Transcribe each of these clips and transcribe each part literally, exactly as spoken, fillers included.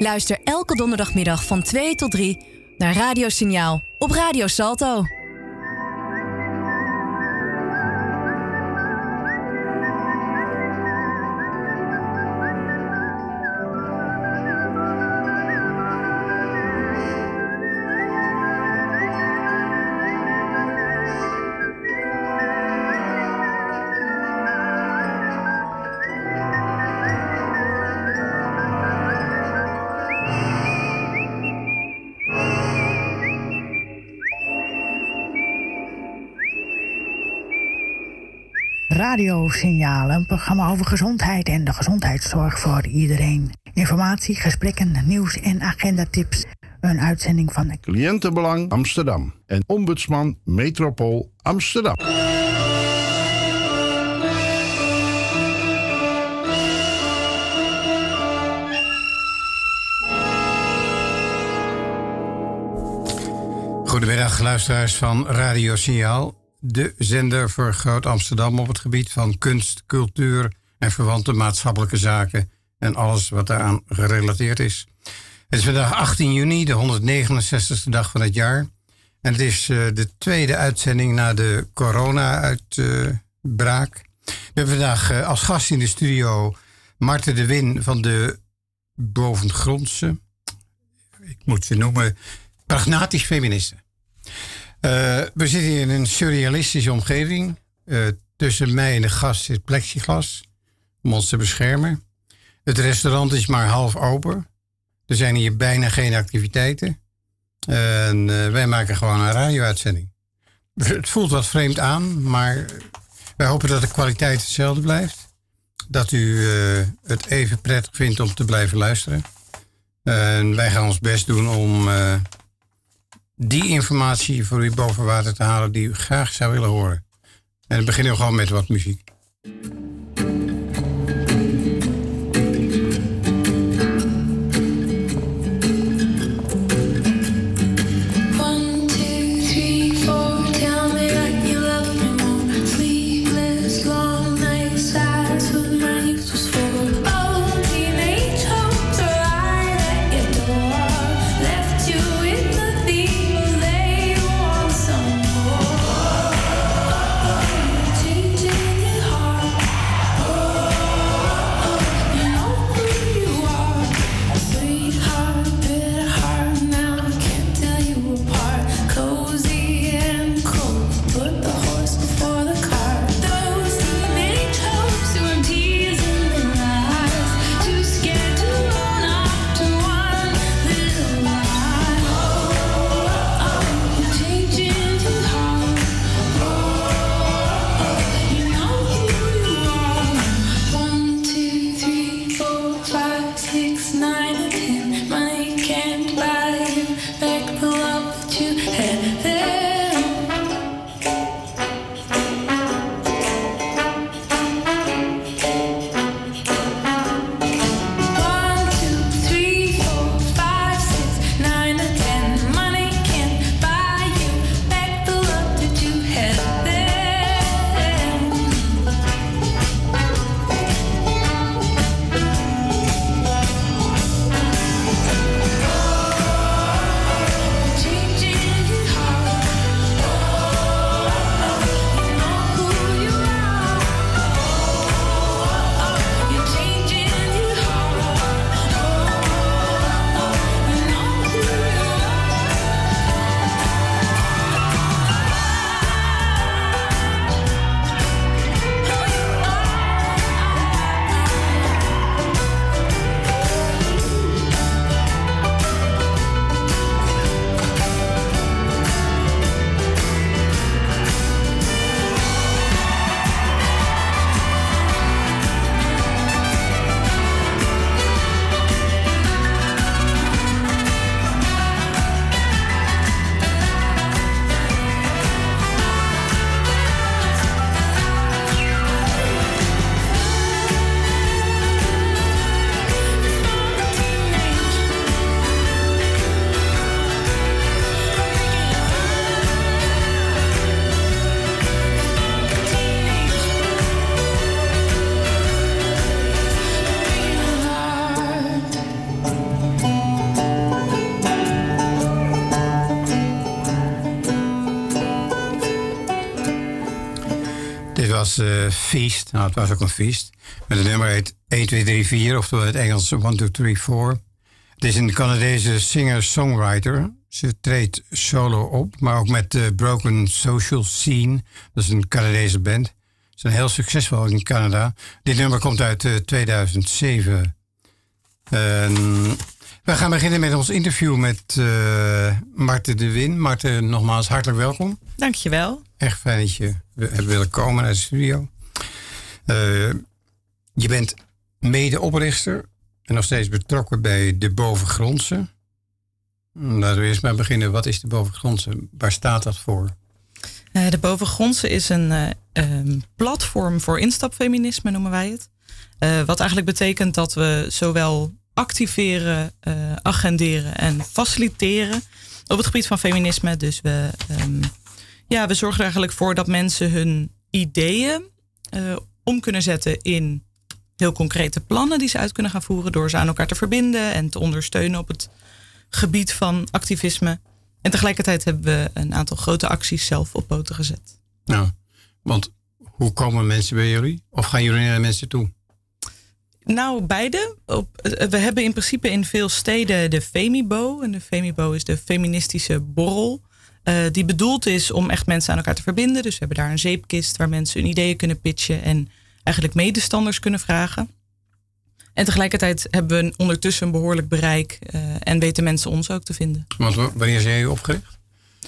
Luister elke donderdagmiddag van twee tot drie naar Radiosignaal op Radio Salto. Radiosignaal, een programma over gezondheid en de gezondheidszorg voor iedereen. Informatie, gesprekken, nieuws en agendatips. Een uitzending van Cliëntenbelang Amsterdam en Ombudsman Metropool Amsterdam. Goedemiddag luisteraars van Radiosignaal. De zender voor Groot Amsterdam op het gebied van kunst, cultuur en verwante maatschappelijke zaken en alles wat daaraan gerelateerd is. Het is vandaag achttien juni, de honderdnegenenzestigste dag van het jaar. En het is uh, de tweede uitzending na de corona-uitbraak. Uh, We hebben vandaag uh, als gast in de studio Marten de Win van de Bovengrondse, ik moet ze noemen, pragmatisch feministen. Uh, we zitten hier in een surrealistische omgeving. Uh, tussen mij en de gast zit plexiglas om ons te beschermen. Het restaurant is maar half open. Er zijn hier bijna geen activiteiten. Uh, en uh, wij maken gewoon een radio-uitzending. Het voelt wat vreemd aan, maar wij hopen dat de kwaliteit hetzelfde blijft. Dat u uh, het even prettig vindt om te blijven luisteren. Uh, en wij gaan ons best doen om Uh, die informatie voor u boven water te halen die u graag zou willen horen. En dan beginnen we gewoon met wat muziek. Changing your heart. was uh, Feast. Nou, het was ook een feest. Met het nummer heet één, twee, drie, vier. Oftewel het Engels one, two, three, four. Het is een Canadese singer-songwriter. Ze treedt solo op. Maar ook met de Broken Social Scene. Dat is een Canadese band. Ze zijn heel succesvol in Canada. Dit nummer komt uit uh, tweeduizend zeven. Uh, we gaan beginnen met ons interview met uh, Marthe de Win. Marthe, nogmaals hartelijk welkom. Dankjewel. Echt fijn dat je hebt willen komen naar de studio. Uh, je bent medeoprichter en nog steeds betrokken bij de Bovengrondse. Laten we eerst maar beginnen. Wat is de Bovengrondse? Waar staat dat voor? Uh, de Bovengrondse is een uh, um, platform voor instapfeminisme, noemen wij het. Uh, wat eigenlijk betekent dat we zowel activeren, uh, agenderen en faciliteren op het gebied van feminisme. Dus we, um, ja, we zorgen er eigenlijk voor dat mensen hun ideeën uh, om kunnen zetten in heel concrete plannen die ze uit kunnen gaan voeren door ze aan elkaar te verbinden en te ondersteunen op het gebied van activisme. En tegelijkertijd hebben we een aantal grote acties zelf op poten gezet. Nou, want hoe komen mensen bij jullie? Of gaan jullie naar mensen toe? Nou, beide. Op, we hebben in principe in veel steden de Femibo. En de Femibo is de feministische borrel. Uh, die bedoeld is om echt mensen aan elkaar te verbinden. Dus we hebben daar een zeepkist waar mensen hun ideeën kunnen pitchen en eigenlijk medestanders kunnen vragen. En tegelijkertijd hebben we ondertussen een behoorlijk bereik uh, en weten mensen ons ook te vinden. Want wanneer zijn jullie opgericht?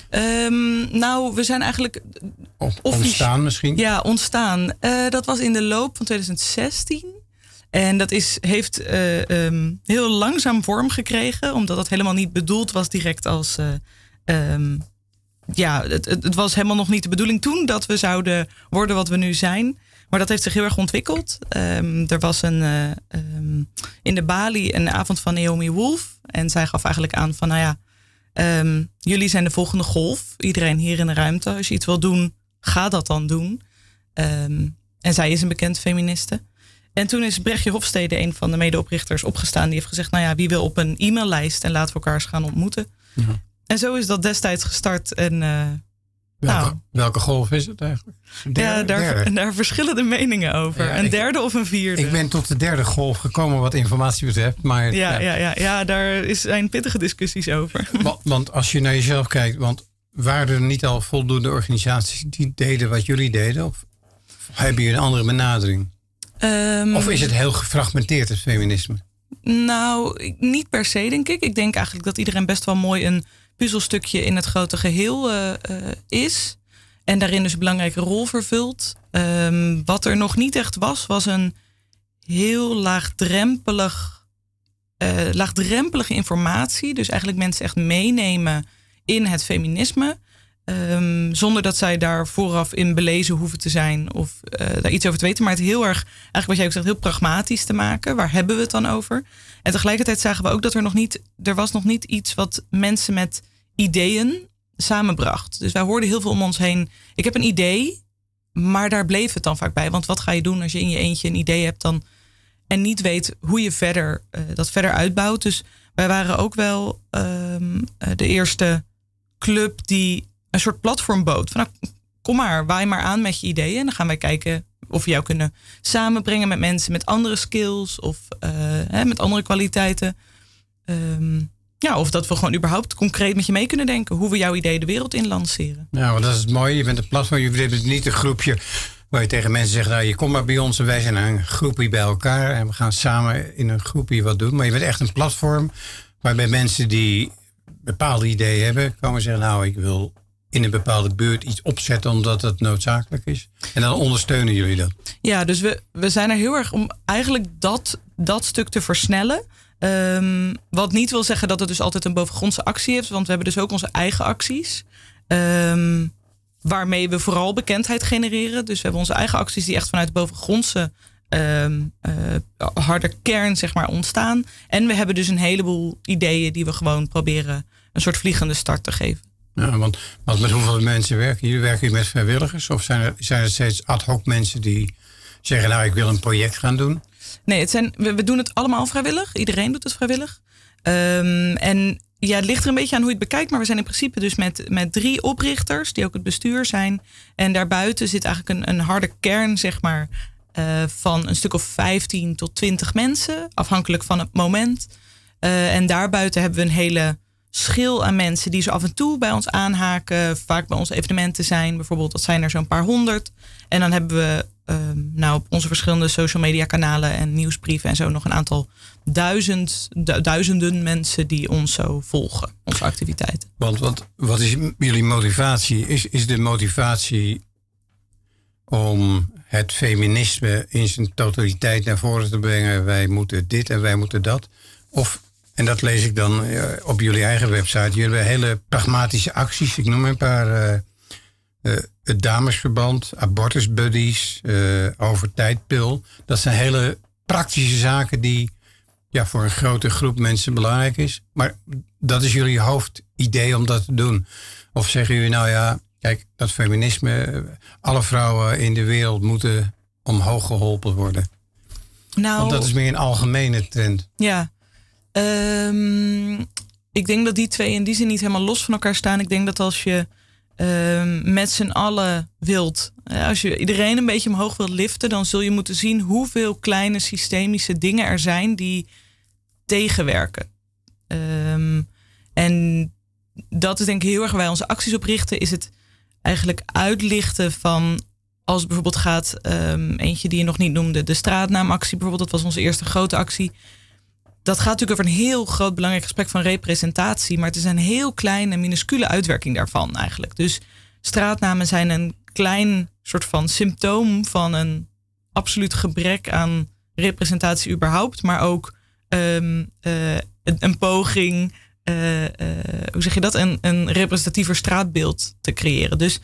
Um, nou, we zijn eigenlijk... Of, ontstaan misschien? Ja, ontstaan. Uh, dat was in de loop van tweeduizend zestien. En dat is, heeft uh, um, heel langzaam vorm gekregen. Omdat dat helemaal niet bedoeld was direct als... Uh, um, ja, het, het was helemaal nog niet de bedoeling toen dat we zouden worden wat we nu zijn. Maar dat heeft zich heel erg ontwikkeld. Um, er was een, uh, um, in de Bali een avond van Naomi Wolf. En zij gaf eigenlijk aan van, nou ja, um, jullie zijn de volgende golf. Iedereen hier in de ruimte. Als je iets wil doen, ga dat dan doen. Um, en zij is een bekend feministe. En toen is Brechtje Hofstede, een van de medeoprichters, opgestaan. Die heeft gezegd, nou ja, wie wil op een e-maillijst en laten we elkaar eens gaan ontmoeten. Ja. En zo is dat destijds gestart. En, uh, welke, nou, welke golf is het eigenlijk? Derde, ja, daar, derde. daar verschillen de meningen over. Ja, een ik, derde of een vierde. Ik ben tot de derde golf gekomen wat informatie betreft. Maar, ja, ja. Ja, ja, ja, daar zijn pittige discussies over. Want, want als je naar jezelf kijkt, want waren er niet al voldoende organisaties die deden wat jullie deden? Of heb je een andere benadering? Um, of is het heel gefragmenteerd, het feminisme? Nou, niet per se, denk ik. Ik denk eigenlijk dat iedereen best wel mooi een puzzelstukje in het grote geheel uh, uh, is. En daarin dus een belangrijke rol vervult. Um, wat er nog niet echt was, was een heel laagdrempelig, uh, laagdrempelige informatie. Dus eigenlijk mensen echt meenemen in het feminisme. Um, zonder dat zij daar vooraf in belezen hoeven te zijn of uh, daar iets over te weten. Maar het heel erg, eigenlijk wat jij ook zegt, heel pragmatisch te maken. Waar hebben we het dan over? En tegelijkertijd zagen we ook dat er nog niet, er was nog niet iets wat mensen met ideeën samenbracht. Dus wij hoorden heel veel om ons heen. Ik heb een idee, maar daar bleef het dan vaak bij. Want wat ga je doen als je in je eentje een idee hebt dan en niet weet hoe je verder uh, dat verder uitbouwt? Dus wij waren ook wel um, uh, de eerste club die een soort platform bood. Van, nou, kom maar, waai maar aan met je ideeën. En dan gaan wij kijken of we jou kunnen samenbrengen met mensen met andere skills of uh, hè, met andere kwaliteiten. Um, ja, of dat we gewoon überhaupt concreet met je mee kunnen denken. Hoe we jouw idee de wereld in lanceren. Ja, want dat is het mooie. Je bent een platform. Je bent niet een groepje waar je tegen mensen zegt, nou, je komt maar bij ons en wij zijn een groepje bij elkaar. En we gaan samen in een groepje wat doen. Maar je bent echt een platform waarbij mensen die bepaalde ideeën hebben, komen zeggen, nou, ik wil in een bepaalde buurt iets opzetten omdat het noodzakelijk is. En dan ondersteunen jullie dat. Ja, dus we, we zijn er heel erg om eigenlijk dat, dat stuk te versnellen. Um, wat niet wil zeggen dat het dus altijd een bovengrondse actie is. Want we hebben dus ook onze eigen acties. Um, waarmee we vooral bekendheid genereren. Dus we hebben onze eigen acties die echt vanuit de bovengrondse um, uh, harde kern zeg maar ontstaan. En we hebben dus een heleboel ideeën die we gewoon proberen een soort vliegende start te geven. Ja, want, want met hoeveel mensen werken jullie? Werken jullie met vrijwilligers? Of zijn er, zijn er steeds ad hoc mensen die zeggen, nou, ik wil een project gaan doen? Nee, het zijn, we, we doen het allemaal vrijwillig. Iedereen doet het vrijwillig. Um, en ja, het ligt er een beetje aan hoe je het bekijkt. Maar we zijn in principe dus met, met drie oprichters die ook het bestuur zijn. En daarbuiten zit eigenlijk een, een harde kern, zeg maar, uh, van een stuk of vijftien tot twintig mensen. Afhankelijk van het moment. Uh, en daarbuiten hebben we een hele schil aan mensen die zo af en toe bij ons aanhaken. Vaak bij onze evenementen zijn. Bijvoorbeeld, dat zijn er zo'n paar honderd. En dan hebben we um, nou, op onze verschillende social media kanalen en nieuwsbrieven en zo nog een aantal duizend, du- duizenden mensen die ons zo volgen. Onze activiteiten. Want wat, wat is jullie motivatie? Is, is de motivatie om het feminisme in zijn totaliteit naar voren te brengen? Wij moeten dit en wij moeten dat. Of, en dat lees ik dan op jullie eigen website. Jullie hebben hele pragmatische acties. Ik noem een paar. Uh, uh, het damesverband, abortusbuddies, uh, overtijdpil. Dat zijn hele praktische zaken die ja, voor een grote groep mensen belangrijk is. Maar dat is jullie hoofdidee om dat te doen. Of zeggen jullie nou ja, kijk, dat feminisme, alle vrouwen in de wereld moeten omhoog geholpen worden. Nou, Want dat is meer een algemene trend. Ja, um, ik denk dat die twee in die zin niet helemaal los van elkaar staan. Ik denk dat als je um, met z'n allen wilt, als je iedereen een beetje omhoog wilt liften, dan zul je moeten zien hoeveel kleine systemische dingen er zijn die tegenwerken. Um, en dat is denk ik heel erg waar wij onze acties op richten, is het eigenlijk uitlichten van, als het bijvoorbeeld gaat, um, eentje die je nog niet noemde, de straatnaamactie bijvoorbeeld, dat was onze eerste grote actie. Dat gaat natuurlijk over een heel groot belangrijk gesprek van representatie, maar het is een heel kleine, minuscule uitwerking daarvan eigenlijk. Dus straatnamen zijn een klein soort van symptoom van een absoluut gebrek aan representatie überhaupt, maar ook um, uh, een, een poging, uh, uh, hoe zeg je dat, een, een representatiever straatbeeld te creëren. Dus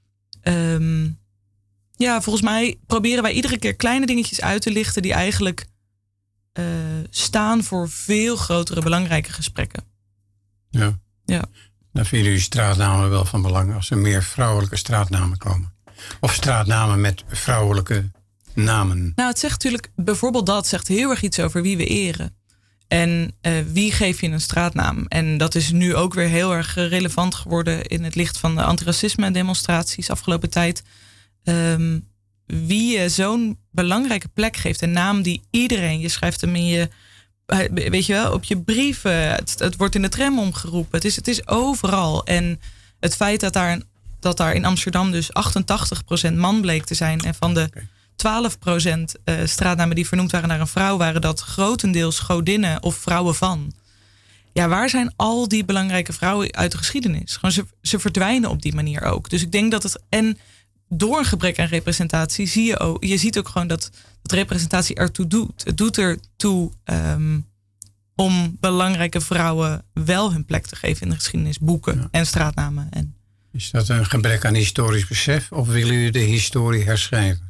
um, ja, volgens mij proberen wij iedere keer kleine dingetjes uit te lichten die eigenlijk uh, staan voor veel grotere, belangrijke gesprekken. Ja. Ja. Dan vinden jullie straatnamen wel van belang als er meer vrouwelijke straatnamen komen. Of straatnamen met vrouwelijke namen. Nou, het zegt natuurlijk, bijvoorbeeld dat zegt heel erg iets over wie we eren. En uh, wie geef je een straatnaam? En dat is nu ook weer heel erg relevant geworden in het licht van de antiracisme demonstraties afgelopen tijd. Um, wie je zo'n belangrijke plek geeft. Een naam die iedereen, je schrijft hem in je, weet je wel, op je brieven. Het, het wordt in de tram omgeroepen. Het is, het is overal. En het feit dat daar, dat daar in Amsterdam dus achtentachtig procent man bleek te zijn. En van de twaalf procent uh, straatnamen die vernoemd waren naar een vrouw, waren dat grotendeels godinnen of vrouwen van. Ja, waar zijn al die belangrijke vrouwen uit de geschiedenis? Gewoon ze, ze verdwijnen op die manier ook. Dus ik denk dat het, en door een gebrek aan representatie zie je ook, je ziet ook gewoon dat, dat representatie ertoe doet. Het doet ertoe um, om belangrijke vrouwen wel hun plek te geven in de geschiedenisboeken ja. en straatnamen. En is dat een gebrek aan historisch besef of willen jullie de historie herschrijven?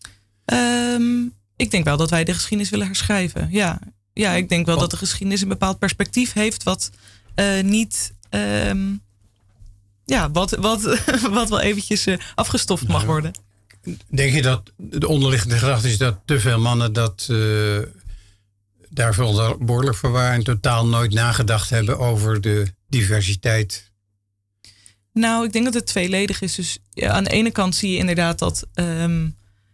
Um, ik denk wel dat wij de geschiedenis willen herschrijven. Ja, ja ik denk wel wat? dat de geschiedenis een bepaald perspectief heeft wat uh, niet, um, ja, wat, wat, wat wel eventjes uh, afgestoft mag nou, worden. Denk je dat de onderliggende gedachte is dat te veel mannen dat uh, daar verantwoordelijk voor waren en totaal nooit nagedacht hebben over de diversiteit? Nou, ik denk dat het tweeledig is. Dus ja, aan de ene kant zie je inderdaad dat Um,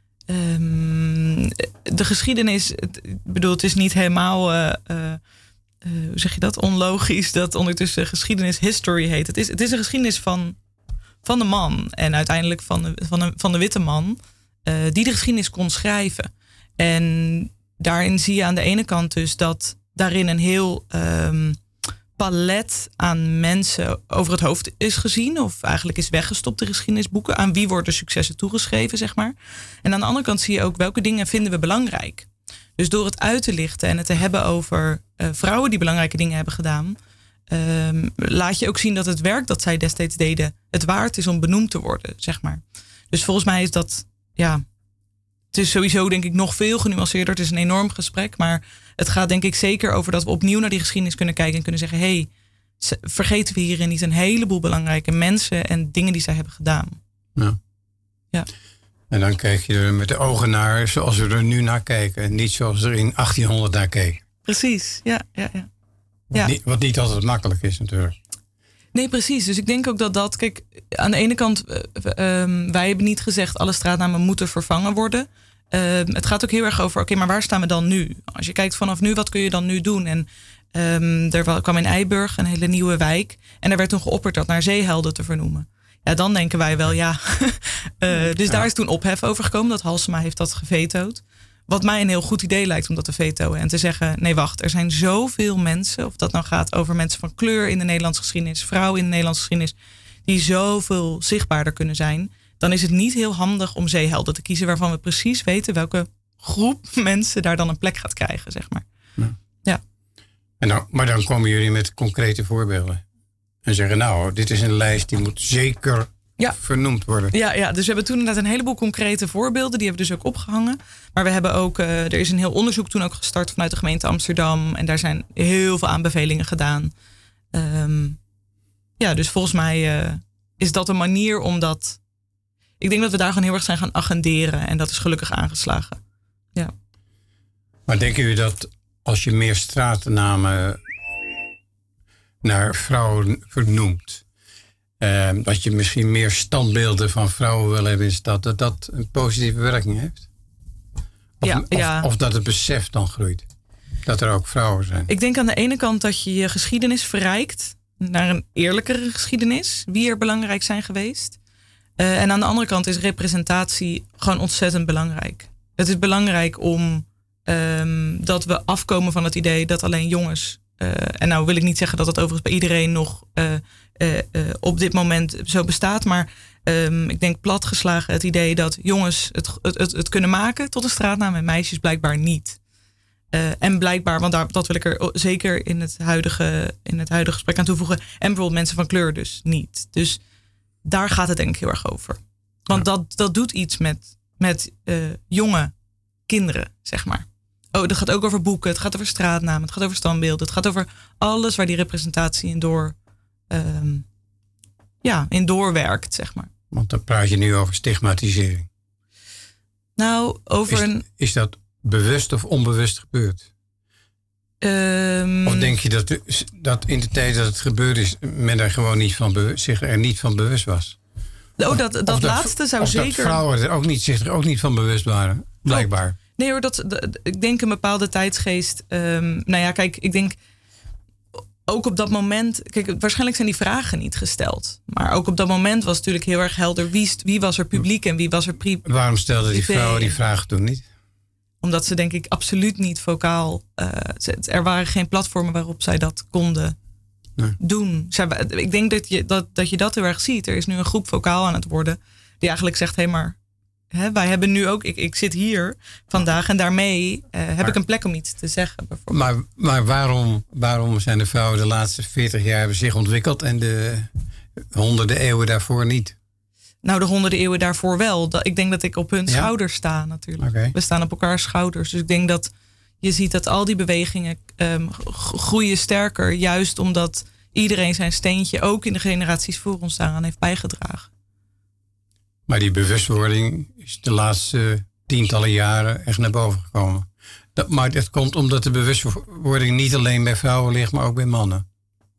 Um, de geschiedenis, ik bedoel, het is niet helemaal, uh, uh, uh, hoe zeg je dat, onlogisch dat ondertussen geschiedenis history heet. Het is, het is een geschiedenis van, van de man en uiteindelijk van de, van de, van de witte man uh, die de geschiedenis kon schrijven. En daarin zie je aan de ene kant dus dat daarin een heel um, palet aan mensen over het hoofd is gezien. Of eigenlijk is weggestopt de geschiedenisboeken. Aan wie worden successen toegeschreven, zeg maar. En aan de andere kant zie je ook welke dingen vinden we belangrijk. Dus door het uit te lichten en het te hebben over uh, vrouwen die belangrijke dingen hebben gedaan. Um, laat je ook zien dat het werk dat zij destijds deden het waard is om benoemd te worden, zeg maar. Dus volgens mij is dat, ja, het is sowieso denk ik nog veel genuanceerder. Het is een enorm gesprek, maar het gaat denk ik zeker over dat we opnieuw naar die geschiedenis kunnen kijken en kunnen zeggen, hé, hey, vergeten we hierin niet een heleboel belangrijke mensen en dingen die zij hebben gedaan. Ja. Ja. En dan kijk je er met de ogen naar zoals we er nu naar kijken en niet zoals we er in achttienhonderd naar keken. Precies, ja, ja, ja. Wat, Ja. niet, wat niet altijd makkelijk is natuurlijk. Nee, precies. Dus ik denk ook dat dat... Kijk, aan de ene kant... Uh, um, wij hebben niet gezegd... alle straatnamen moeten vervangen worden. Uh, het gaat ook heel erg over... Oké, okay, maar waar staan we dan nu? Als je kijkt vanaf nu, wat kun je dan nu doen? En um, er kwam in Eiburg een hele nieuwe wijk. En er werd toen geopperd dat naar zeehelden te vernoemen. Ja, dan denken wij wel, ja. uh, dus ja. Daar is toen ophef over gekomen. Dat Halsema heeft dat gevetood. Wat mij een heel goed idee lijkt om dat te vetoen. En te zeggen, nee wacht, er zijn zoveel mensen. Of dat nou gaat over mensen van kleur in de Nederlandse geschiedenis. Vrouwen in de Nederlandse geschiedenis. Die zoveel zichtbaarder kunnen zijn. Dan is het niet heel handig om zeehelden te kiezen. Waarvan we precies weten welke groep mensen daar dan een plek gaat krijgen. Zeg maar. Ja. Ja. En nou, maar dan komen jullie met concrete voorbeelden. En zeggen, nou, dit is een lijst die moet zeker... Ja. vernoemd worden. Ja, ja, dus we hebben toen inderdaad een heleboel concrete voorbeelden. Die hebben we dus ook opgehangen. Maar we hebben ook, uh, er is een heel onderzoek toen ook gestart vanuit de gemeente Amsterdam. En daar zijn heel veel aanbevelingen gedaan. Um, ja, dus volgens mij uh, is dat een manier om dat... Ik denk dat we daar gewoon heel erg zijn gaan agenderen. En dat is gelukkig aangeslagen. Ja. Maar denken jullie dat als je meer straatnamen naar vrouwen vernoemt... Uh, dat je misschien meer standbeelden van vrouwen wil hebben in de stad, dat dat een positieve werking heeft? Of, ja, of, ja. of dat het besef dan groeit? Dat er ook vrouwen zijn? Ik denk aan de ene kant dat je je geschiedenis verrijkt naar een eerlijkere geschiedenis. Wie er belangrijk zijn geweest. Uh, en aan de andere kant is representatie gewoon ontzettend belangrijk. Het is belangrijk om um, dat we afkomen van het idee dat alleen jongens... Uh, en nou wil ik niet zeggen dat dat overigens bij iedereen nog uh, uh, uh, op dit moment zo bestaat. Maar um, ik denk platgeslagen het idee dat jongens het, het, het, het kunnen maken tot een straatnaam en meisjes blijkbaar niet. Uh, en blijkbaar, want daar, dat wil ik er zeker in het, huidige, in het huidige gesprek aan toevoegen. En bijvoorbeeld mensen van kleur dus niet. Dus daar gaat het denk ik heel erg over. Want ja. dat, dat doet iets met, met uh, jonge kinderen, zeg maar. Oh, het gaat ook over boeken, het gaat over straatnamen, het gaat over standbeelden. Het gaat over alles waar die representatie in door, um, ja, in doorwerkt, zeg maar. Want dan praat je nu over stigmatisering. Nou, over is, een... Is dat bewust of onbewust gebeurd? Um, of denk je dat, dat in de tijd dat het gebeurd is, men er gewoon niet van bewust, zich er niet van bewust was? Oh, dat, dat, dat laatste zou of zeker... dat vrouwen er ook niet, zich er ook niet van bewust waren, blijkbaar. Oh. Nee hoor, dat, dat, ik denk een bepaalde tijdsgeest. Um, nou ja, kijk, ik denk ook op dat moment... Kijk, waarschijnlijk zijn die vragen niet gesteld. Maar ook op dat moment was het natuurlijk heel erg helder... wie, wie was er publiek en wie was er privé. Waarom stelden die vrouwen die vragen toen niet? Omdat ze denk ik absoluut niet vocaal... Uh, er waren geen platformen waarop zij dat konden nee. doen. Zij, ik denk dat je dat, dat je dat heel erg ziet. Er is nu een groep vocaal aan het worden... die eigenlijk zegt, hé hey, maar... He, wij hebben nu ook, ik, ik zit hier vandaag en daarmee uh, heb maar, ik een plek om iets te zeggen. Maar, maar waarom, waarom zijn de vrouwen de laatste veertig jaar hebben zich ontwikkeld en de honderden eeuwen daarvoor niet? Nou, de honderden eeuwen daarvoor wel. Ik denk dat ik op hun ja? schouders sta natuurlijk. Okay. We staan op elkaars schouders. Dus ik denk dat je ziet dat al die bewegingen um, groeien sterker. Juist omdat iedereen zijn steentje ook in de generaties voor ons daaraan heeft bijgedragen. Maar die bewustwording is de laatste tientallen jaren echt naar boven gekomen. Dat, maar dat komt omdat de bewustwording niet alleen bij vrouwen ligt, maar ook bij mannen.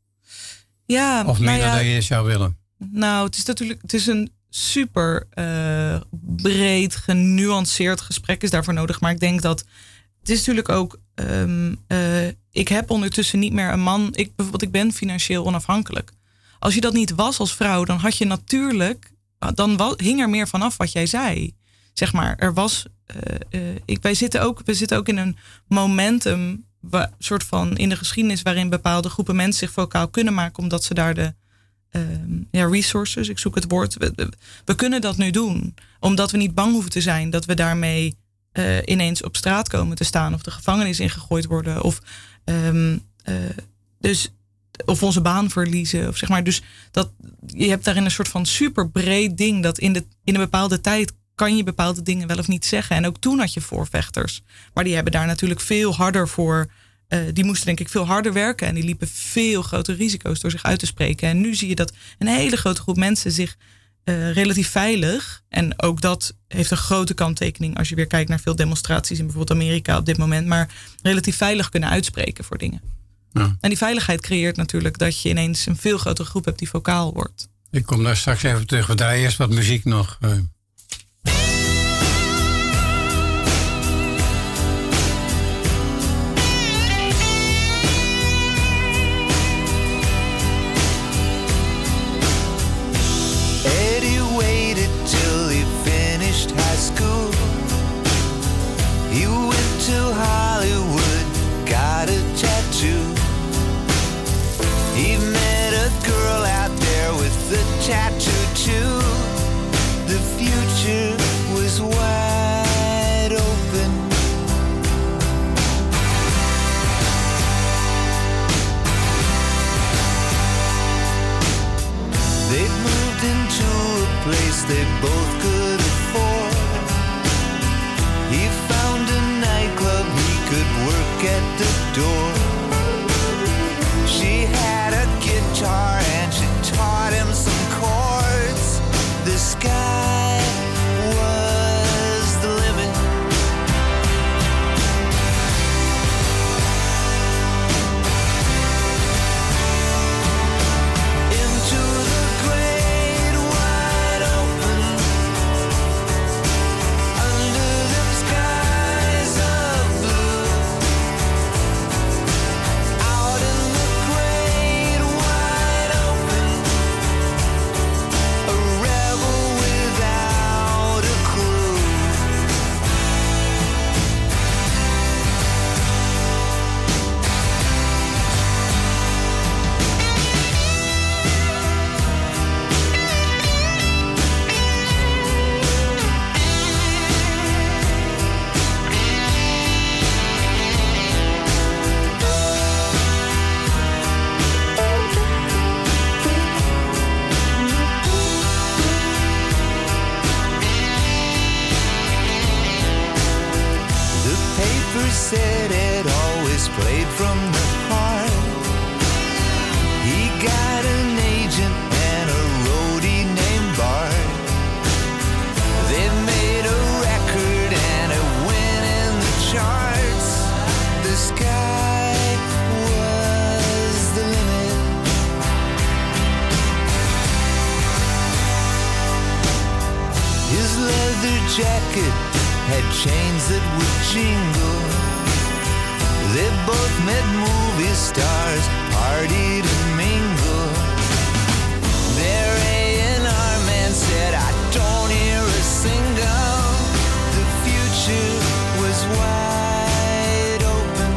Ja, of meer nou ja, dan je zou willen. Nou, het is natuurlijk het is een super uh, breed, genuanceerd gesprek is daarvoor nodig. Maar ik denk dat het is natuurlijk ook... Um, uh, ik heb ondertussen niet meer een man... Ik, bijvoorbeeld, ik ben financieel onafhankelijk. Als je dat niet was als vrouw, dan had je natuurlijk... Dan was, hing er meer vanaf wat jij zei. Zeg maar, er was... Uh, uh, ik, wij zitten ook, we zitten ook in een momentum... Waar, soort van in de geschiedenis... waarin bepaalde groepen mensen zich vocaal kunnen maken... omdat ze daar de uh, ja, resources... ik zoek het woord... We, we, we kunnen dat nu doen. Omdat we niet bang hoeven te zijn... dat we daarmee uh, ineens op straat komen te staan... of de gevangenis ingegooid worden. Of, um, uh, dus, of onze baan verliezen. Of zeg maar, dus dat, je hebt daarin een soort van super breed ding... dat in, de, in een bepaalde tijd... kan je bepaalde dingen wel of niet zeggen. En ook toen had je voorvechters. Maar die hebben daar natuurlijk veel harder voor... Uh, die moesten denk ik veel harder werken. En die liepen veel grotere risico's door zich uit te spreken. En nu zie je dat een hele grote groep mensen zich uh, relatief veilig... en ook dat heeft een grote kanttekening... als je weer kijkt naar veel demonstraties in bijvoorbeeld Amerika op dit moment... maar relatief veilig kunnen uitspreken voor dingen. Ja. En die veiligheid creëert natuurlijk dat je ineens een veel grotere groep hebt die vocaal wordt. Ik kom daar straks even terug. We draaien eerst wat muziek nog. Uh. Eddie waited till he finished high school. He went to Hollywood, got a tattoo. He met a girl out there with a tattoo too. The future was wide open. They moved into a place they both could afford. He found a nightclub he could work at the door. She had a guitar and she taught him some chords. The sky was the limit. Into the great wide open, under them skies of blue, out in the great wide open, a rebel without a clue. The paper said it always played from the heart. He got an agent and a roadie named Bart. They made a record and it went in the charts. The sky was the limit. His leather jacket had chains that would jingle. They both met movie stars, partied and mingled. Their A and R man said, I don't hear a single. The future was wide open.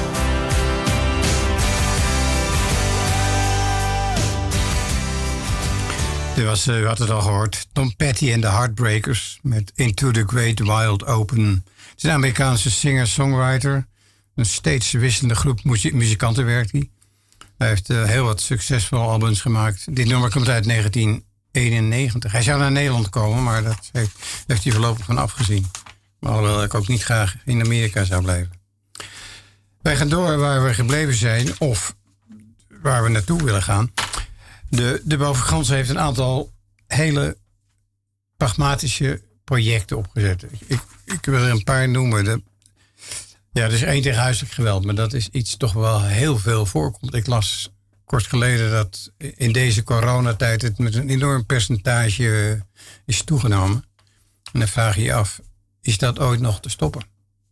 Dit was, uh, u had het al gehoord, Tom Petty en de Heartbreakers met Into the Great Wild Open. Het is een Amerikaanse singer-songwriter. Een steeds wisselende groep muzie- muzikanten werkt hij. Hij heeft uh, heel wat succesvolle albums gemaakt. Dit nummer komt uit negentien eenennegentig. Hij zou naar Nederland komen, maar dat heeft, heeft hij voorlopig van afgezien. Alhoewel ik ook niet graag in Amerika zou blijven. Wij gaan door waar we gebleven zijn, of waar we naartoe willen gaan. De, de Bovengrondse heeft een aantal hele pragmatische projecten opgezet. Ik, ik, ik wil er een paar noemen. De, ja, er is één tegen huiselijk geweld, maar dat is iets toch wel heel veel voorkomt. Ik las kort geleden dat in deze coronatijd het met een enorm percentage is toegenomen. En dan vraag je je af, is dat ooit nog te stoppen?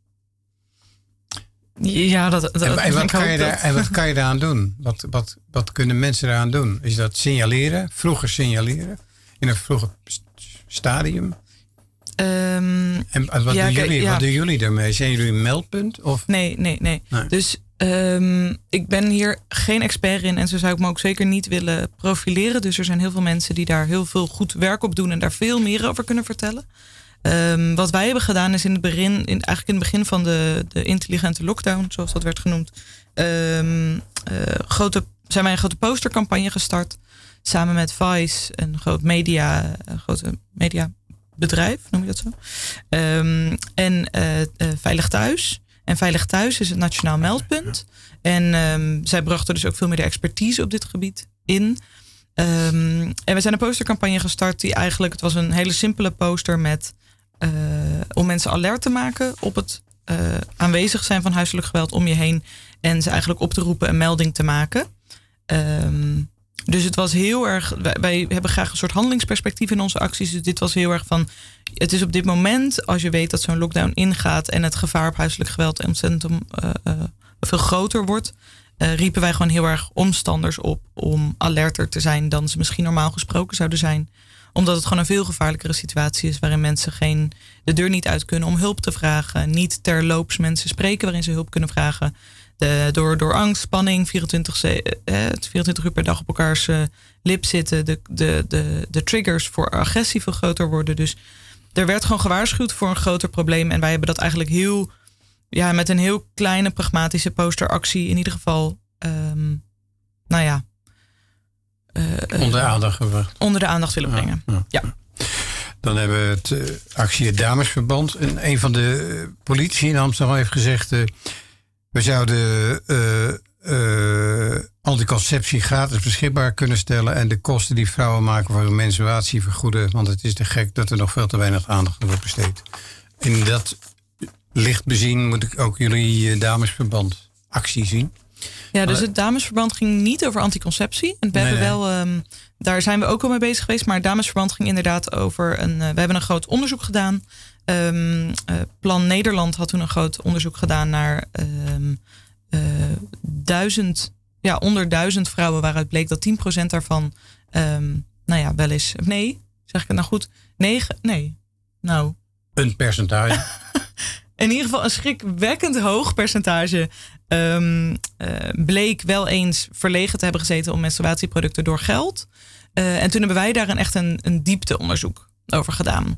Ja, dat, dat en, en, wat kan je dat... daar, en wat kan je daaraan doen? Wat, wat, wat kunnen mensen daaraan doen? Is dat signaleren? Vroeger signaleren? In een vroeger stadium? Um, en wat, ja, doen jullie, ja. wat doen jullie daarmee? Zijn jullie een meldpunt? Of? Nee, nee, nee, nee. Dus um, ik ben hier geen expert in en zo zou ik me ook zeker niet willen profileren. Dus er zijn heel veel mensen die daar heel veel goed werk op doen en daar veel meer over kunnen vertellen. Um, wat wij hebben gedaan is in het begin, in, eigenlijk in het begin van de, de intelligente lockdown, zoals dat werd genoemd, um, uh, grote, zijn wij een grote postercampagne gestart. Samen met Vice, een groot media, een grote mediabedrijf, noem je dat zo. Um, en uh, uh, Veilig Thuis. En Veilig Thuis is het nationaal meldpunt. En um, zij brachten dus ook veel meer de expertise op dit gebied in. Um, en we zijn een postercampagne gestart die eigenlijk, het was een hele simpele poster met Uh, om mensen alert te maken op het uh, aanwezig zijn van huiselijk geweld om je heen. En ze eigenlijk op te roepen een melding te maken. Um, dus het was heel erg... Wij, wij hebben graag een soort handelingsperspectief in onze acties. Dus dit was heel erg van... Het is op dit moment, als je weet dat zo'n lockdown ingaat... en het gevaar op huiselijk geweld ontzettend om, uh, uh, veel groter wordt... Uh, riepen wij gewoon heel erg omstanders op... om alerter te zijn dan ze misschien normaal gesproken zouden zijn. Omdat het gewoon een veel gevaarlijkere situatie is... waarin mensen geen, de deur niet uit kunnen om hulp te vragen. Niet terloops mensen spreken waarin ze hulp kunnen vragen... De, door, door angst, spanning, vierentwintig, eh, vierentwintig uur per dag op elkaars uh, lip zitten. De, de, de, de triggers voor agressie veel groter worden. Dus er werd gewoon gewaarschuwd voor een groter probleem. En wij hebben dat eigenlijk heel, ja, met een heel kleine pragmatische posteractie in ieder geval, um, nou ja. Uh, onder de aandacht gebracht. Onder de aandacht willen brengen, ja. ja. ja. Dan hebben we het uh, actie Het Damesverband. En een van de uh, politie in Amsterdam heeft gezegd... Uh, we zouden uh, uh, anticonceptie gratis beschikbaar kunnen stellen... en de kosten die vrouwen maken voor hun menstruatie vergoeden. Want het is te gek dat er nog veel te weinig aandacht aan wordt besteed. In dat licht bezien moet ik ook jullie uh, Damesverband actie zien. Ja, dus het Damesverband ging niet over anticonceptie. En we nee, hebben wel, um, daar zijn we ook al mee bezig geweest. Maar het Damesverband ging inderdaad over een... Uh, we hebben een groot onderzoek gedaan... Um, uh, Plan Nederland had toen een groot onderzoek gedaan naar um, uh, duizend, ja, onder duizend vrouwen, waaruit bleek dat tien procent daarvan, um, nou ja, wel eens, nee, zeg ik het nou goed? Negen, nee, nou. Een percentage. In ieder geval een schrikwekkend hoog percentage um, uh, bleek wel eens verlegen te hebben gezeten om menstruatieproducten door geld. Uh, en toen hebben wij daar een, echt een, een diepteonderzoek over gedaan.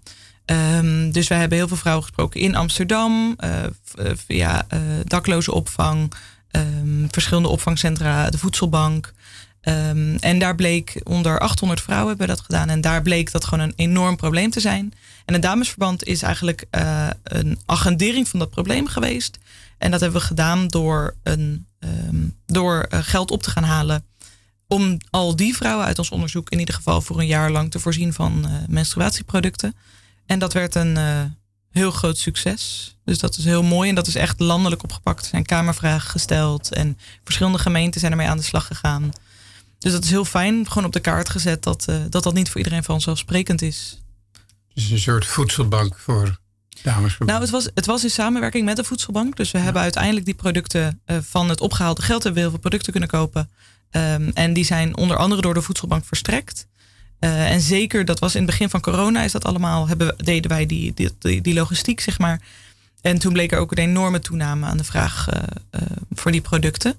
Um, dus wij hebben heel veel vrouwen gesproken in Amsterdam, uh, via uh, dakloze opvang, um, verschillende opvangcentra, de voedselbank. Um, en daar bleek, onder achthonderd vrouwen hebben we dat gedaan. En daar bleek dat gewoon een enorm probleem te zijn. En het Damesverband is eigenlijk uh, een agendering van dat probleem geweest. En dat hebben we gedaan door, een, um, door uh, geld op te gaan halen. Om al die vrouwen uit ons onderzoek in ieder geval voor een jaar lang te voorzien van uh, menstruatieproducten. En dat werd een uh, heel groot succes. Dus dat is heel mooi. En dat is echt landelijk opgepakt. Er zijn kamervragen gesteld. En verschillende gemeenten zijn ermee aan de slag gegaan. Dus dat is heel fijn. Gewoon op de kaart gezet dat uh, dat, dat niet voor iedereen vanzelfsprekend is. Dus een soort voedselbank voor Damesverband. Nou, het was, het was in samenwerking met de voedselbank. Dus we ja. hebben uiteindelijk die producten uh, van het opgehaalde geld... hebben we heel veel producten kunnen kopen. Um, en die zijn onder andere door de voedselbank verstrekt. Uh, en zeker, dat was in het begin van corona, is dat allemaal, hebben we, deden wij die, die, die, die logistiek, zeg maar. En toen bleek er ook een enorme toename aan de vraag uh, uh, voor die producten.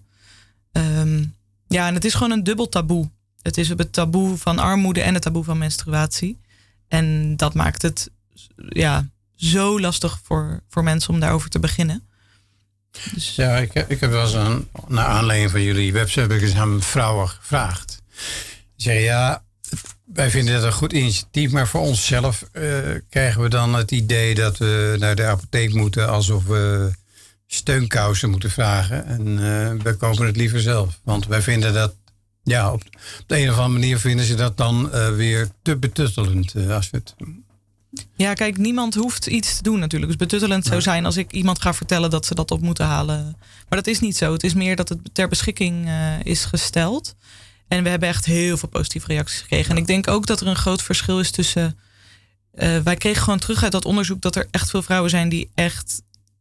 Um, ja, en het is gewoon een dubbel taboe. Het is op het taboe van armoede en het taboe van menstruatie. En dat maakt het ja, zo lastig voor, voor mensen om daarover te beginnen. Dus... Ja, ik, ik heb wel eens aan, naar aanleiding van jullie website heb ik eens aan vrouwen gevraagd. Die zeggen, ja, wij vinden dat een goed initiatief, maar voor onszelf uh, krijgen we dan het idee dat we naar de apotheek moeten alsof we steunkousen moeten vragen. En uh, we kopen het liever zelf. Want wij vinden dat, ja, op, op de een of andere manier vinden ze dat dan uh, weer te betuttelend. Uh, als we het... Ja, kijk, niemand hoeft iets te doen natuurlijk. Dus betuttelend zou zijn als ik iemand ga vertellen dat ze dat op moeten halen. Maar dat is niet zo. Het is meer dat het ter beschikking uh, is gesteld. En we hebben echt heel veel positieve reacties gekregen. En ik denk ook dat er een groot verschil is tussen... Uh, wij kregen gewoon terug uit dat onderzoek dat er echt veel vrouwen zijn die echt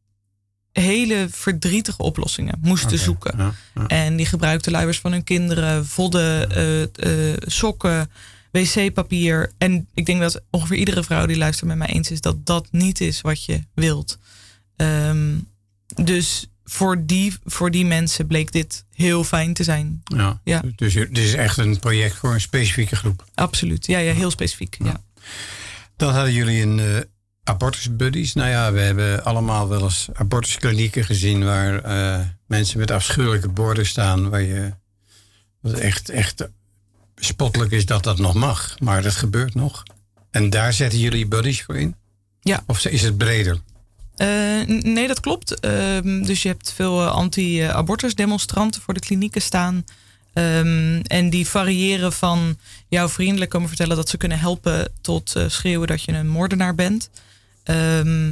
hele verdrietige oplossingen moesten okay, zoeken. Ja, ja. En die gebruikten luiers van hun kinderen, vodden, uh, uh, sokken, wc-papier. En ik denk dat ongeveer iedere vrouw die luistert met mij eens is dat dat niet is wat je wilt. Um, dus voor die, voor die mensen bleek dit heel fijn te zijn. Ja, ja. Dus dit is echt een project voor een specifieke groep. Absoluut, ja, ja heel specifiek. Ja. Ja. Dan hadden jullie een uh, abortusbuddies. Nou ja, we hebben allemaal wel eens abortusklinieken gezien waar uh, mensen met afschuwelijke borden staan, waar je wat echt, echt bespottelijk is dat dat nog mag. Maar dat gebeurt nog. En daar zetten jullie buddies voor in? Ja. Of is het breder? Uh, nee, dat klopt. Uh, dus je hebt veel anti-abortus demonstranten voor de klinieken staan. Um, en die variëren van jou vriendelijk komen vertellen dat ze kunnen helpen tot uh, schreeuwen dat je een moordenaar bent. Um,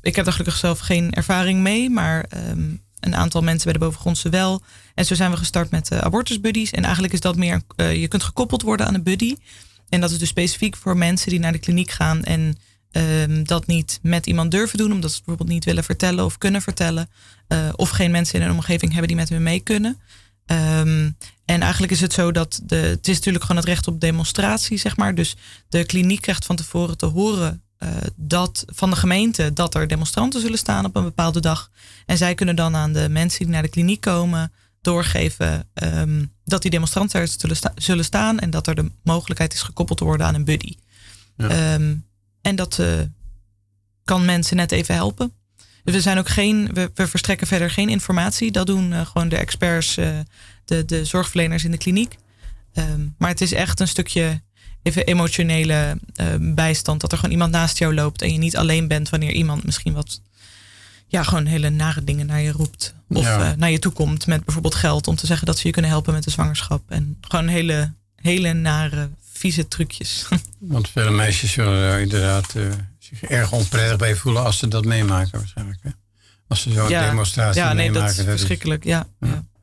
ik heb daar gelukkig zelf geen ervaring mee, maar um, een aantal mensen bij de bovengrondse wel. En zo zijn we gestart met uh, abortusbuddies. En eigenlijk is dat meer, uh, je kunt gekoppeld worden aan een buddy. En dat is dus specifiek voor mensen die naar de kliniek gaan en um, dat niet met iemand durven doen, omdat ze het bijvoorbeeld niet willen vertellen of kunnen vertellen. Uh, of geen mensen in hun omgeving hebben die met hun mee kunnen. Um, en eigenlijk is het zo dat de, het is natuurlijk gewoon het recht op demonstratie, zeg maar. Dus de kliniek krijgt van tevoren te horen uh, dat van de gemeente dat er demonstranten zullen staan op een bepaalde dag. En zij kunnen dan aan de mensen die naar de kliniek komen doorgeven um, dat die demonstranten er zullen, sta- zullen staan en dat er de mogelijkheid is gekoppeld te worden aan een buddy. Ja. Um, en dat uh, kan mensen net even helpen. Dus we zijn ook geen, we, we verstrekken verder geen informatie. Dat doen uh, gewoon de experts, uh, de, de zorgverleners in de kliniek. Um, maar het is echt een stukje even emotionele uh, bijstand. Dat er gewoon iemand naast jou loopt en je niet alleen bent wanneer iemand misschien wat, ja, gewoon hele nare dingen naar je roept. Of ja. uh, naar je toe komt met bijvoorbeeld geld om te zeggen dat ze je kunnen helpen met de zwangerschap. En gewoon hele, hele nare, vieze trucjes. Want vele meisjes zullen uh, inderdaad uh, zich erg onprettig bij voelen als ze dat meemaken waarschijnlijk. Hè? Als ze zo'n ja. demonstratie ja, nee, meemaken. Dat is verschrikkelijk, is, ja. ja. ja.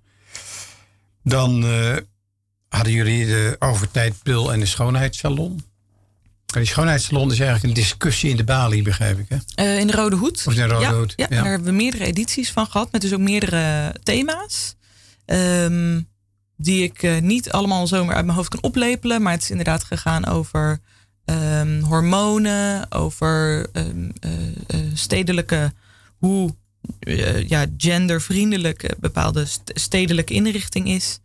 Dan uh, hadden jullie de overtijdpil en de schoonheidssalon. Die schoonheidssalon is eigenlijk een discussie in de Bali, begrijp ik, hè? Uh, in de Rode Hoed. Of in de Rode ja, Hoed. Ja, ja, daar hebben we meerdere edities van gehad. Met dus ook meerdere thema's. Um, die ik uh, niet allemaal zomaar uit mijn hoofd kan oplepelen. Maar het is inderdaad gegaan over um, hormonen. Over um, uh, uh, stedelijke, hoe uh, ja, gendervriendelijk bepaalde stedelijke inrichting is.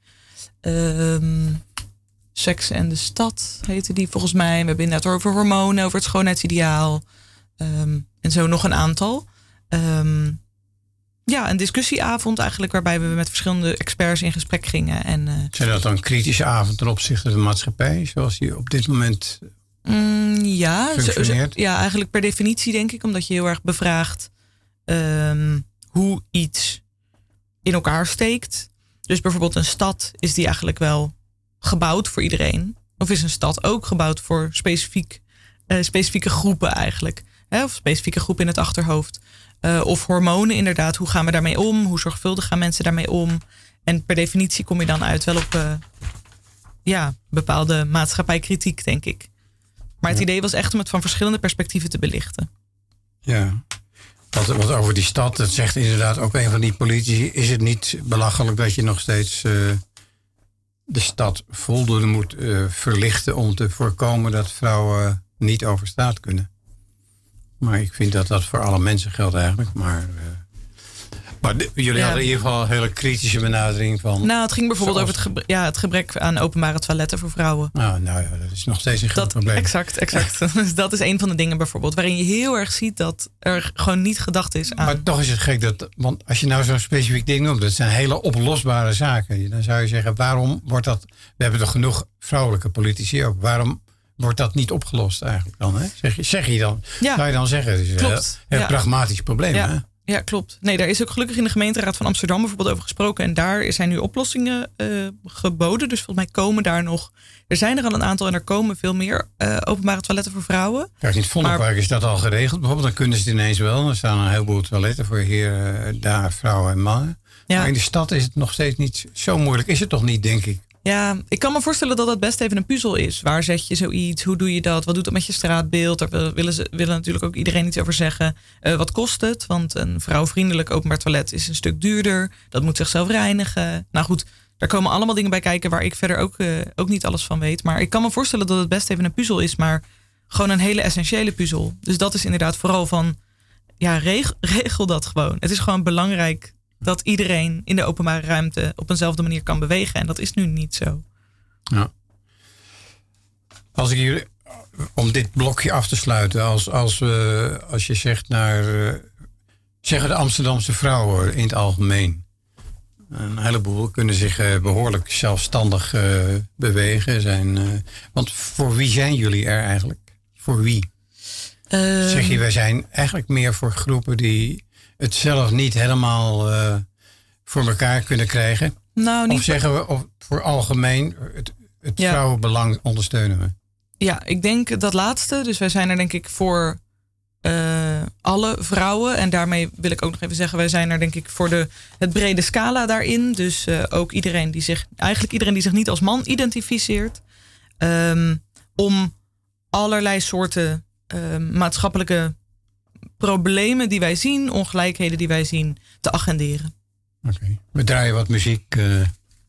Um, Seks en de Stad heette die volgens mij. We hebben inderdaad over hormonen, over het schoonheidsideaal. Um, en zo nog een aantal. Um, ja, een discussieavond eigenlijk waarbij we met verschillende experts in gesprek gingen. En, uh, Zijn dat dan kritische avonden ten opzichte van de maatschappij? Zoals die op dit moment mm, ja, functioneert? Zo, ja, eigenlijk per definitie denk ik. Omdat je heel erg bevraagt um, hoe iets in elkaar steekt. Dus bijvoorbeeld een stad, is die eigenlijk wel gebouwd voor iedereen? Of is een stad ook gebouwd voor specifiek, uh, specifieke groepen eigenlijk? Hè? Of specifieke groepen in het achterhoofd? Uh, of hormonen inderdaad, hoe gaan we daarmee om? Hoe zorgvuldig gaan mensen daarmee om? En per definitie kom je dan uit wel op uh, ja, bepaalde maatschappijkritiek, denk ik. Maar het ja. idee was echt om het van verschillende perspectieven te belichten. Ja, wat, wat over die stad, dat zegt inderdaad ook een van die politici. Is het niet belachelijk dat je nog steeds uh, de stad voldoende moet uh, verlichten om te voorkomen dat vrouwen niet over straat kunnen? Maar ik vind dat dat voor alle mensen geldt eigenlijk. Maar, uh, maar de, jullie ja. hadden in ieder geval een hele kritische benadering van... Nou, het ging bijvoorbeeld zoals... over het gebrek, ja, het gebrek aan openbare toiletten voor vrouwen. Nou, nou ja, dat is nog steeds een groot dat, probleem. Exact, exact. Dus dat is een van de dingen bijvoorbeeld waarin je heel erg ziet dat er gewoon niet gedacht is aan... Maar toch is het gek, dat, want als je nou zo'n specifiek ding noemt, dat zijn hele oplosbare zaken. Dan zou je zeggen, waarom wordt dat... We hebben toch genoeg vrouwelijke politici ook. Waarom... wordt dat niet opgelost eigenlijk dan? Hè? Zeg, je, zeg je dan? Ja. Zou je dan zeggen? Het is een heel, heel ja. pragmatisch probleem. Ja. Hè? ja, klopt. Nee, daar is ook gelukkig in de gemeenteraad van Amsterdam bijvoorbeeld over gesproken. En daar zijn nu oplossingen uh, geboden. Dus volgens mij komen daar nog... Er zijn er al een aantal en er komen veel meer uh, openbare toiletten voor vrouwen. Kijk, in het Vondelpark is dat al geregeld. Bijvoorbeeld, dan kunnen ze het ineens wel. Er staan een heleboel toiletten voor heren, daar, vrouwen en mannen. Ja. Maar in de stad is het nog steeds niet zo moeilijk. Is het toch niet, denk ik? Ja, ik kan me voorstellen dat dat best even een puzzel is. Waar zet je zoiets? Hoe doe je dat? Wat doet dat met je straatbeeld? Daar willen, ze, willen natuurlijk ook iedereen iets over zeggen. Uh, wat kost het? Want een vrouwvriendelijk openbaar toilet is een stuk duurder. Dat moet zichzelf reinigen. Nou goed, daar komen allemaal dingen bij kijken waar ik verder ook, uh, ook niet alles van weet. Maar ik kan me voorstellen dat het best even een puzzel is. Maar gewoon een hele essentiële puzzel. Dus dat is inderdaad vooral van... Ja, regel, regel dat gewoon. Het is gewoon belangrijk... dat iedereen in de openbare ruimte op eenzelfde manier kan bewegen. En dat is nu niet zo. Ja. Als ik hier, om dit blokje af te sluiten, als, als, uh, als je zegt naar, uh, zeggen de Amsterdamse vrouwen in het algemeen. Een heleboel kunnen zich uh, behoorlijk zelfstandig uh, bewegen. Zijn, uh, want voor wie zijn jullie er eigenlijk? Voor wie? Uh, zeg je, wij zijn eigenlijk meer voor groepen die... het zelf niet helemaal uh, voor elkaar kunnen krijgen? Nou, niet of zeggen we of voor algemeen het, het ja. vrouwenbelang ondersteunen we? Ja, ik denk dat laatste. Dus wij zijn er denk ik voor uh, alle vrouwen. En daarmee wil ik ook nog even zeggen, wij zijn er denk ik voor de, het brede scala daarin. Dus uh, ook iedereen die zich, eigenlijk iedereen die zich niet als man identificeert. Um, om allerlei soorten uh, maatschappelijke problemen die wij zien, ongelijkheden die wij zien, te agenderen. Oké, okay. We draaien wat muziek. Uh...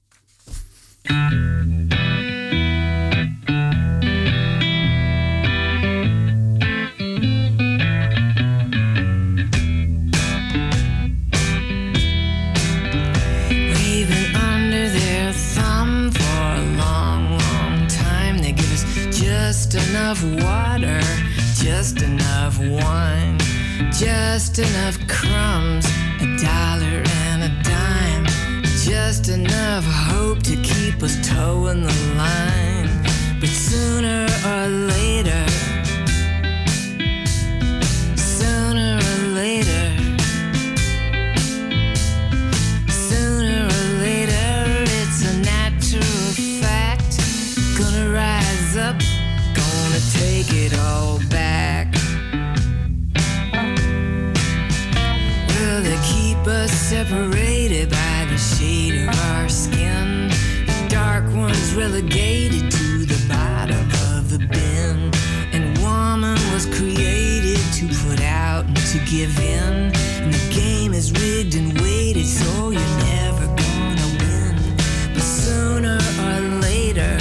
Just enough water, just enough wine, just enough crumbs, a dollar and a dime, just enough hope to keep us towing the line. But sooner or later, sooner or later, sooner or later, it's a natural fact, gonna rise up, take it all back. Will they keep us separated by the shade of our skin? The dark ones relegated to the bottom of the bin. And woman was created to put out and to give in. And the game is rigged and weighted, so you're never gonna win. But sooner or later,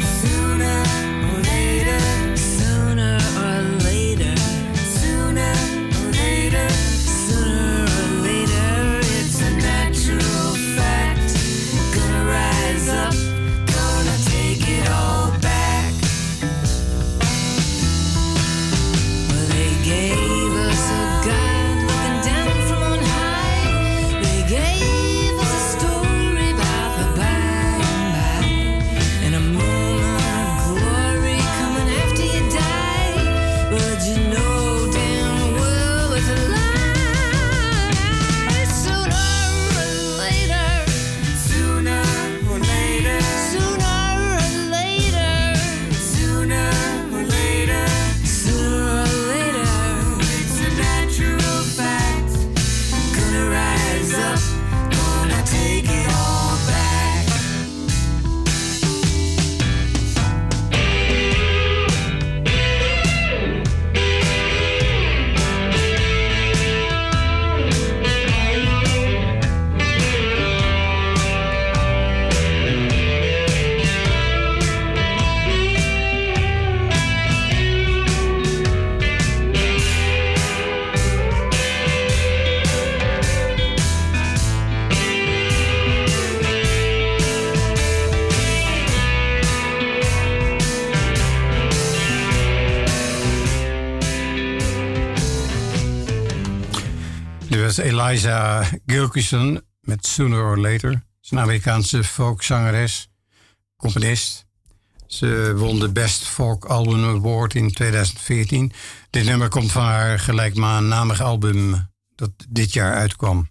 Eliza Gilkyson met Sooner or Later. Ze is een Amerikaanse folkzangeres, componist. Ze won de Best Folk Album Award in tweeduizend veertien. Dit nummer komt van haar gelijknamig album dat dit jaar uitkwam.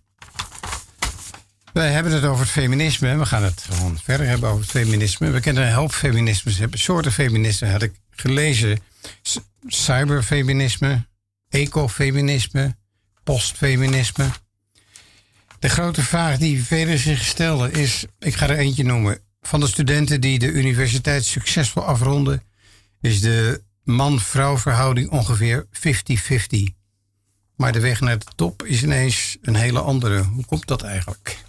Wij hebben het over het feminisme. We gaan het gewoon verder hebben over het feminisme. We kennen een hoop feminismes, hebben soorten feminisme. Had ik gelezen. Cyberfeminisme, ecofeminisme, postfeminisme. De grote vraag die velen zich stelden is, ik ga er eentje noemen. Van de studenten die de universiteit succesvol afronden, is de man-vrouw verhouding ongeveer vijftig vijftig. Maar de weg naar de top is ineens een hele andere. Hoe komt dat eigenlijk?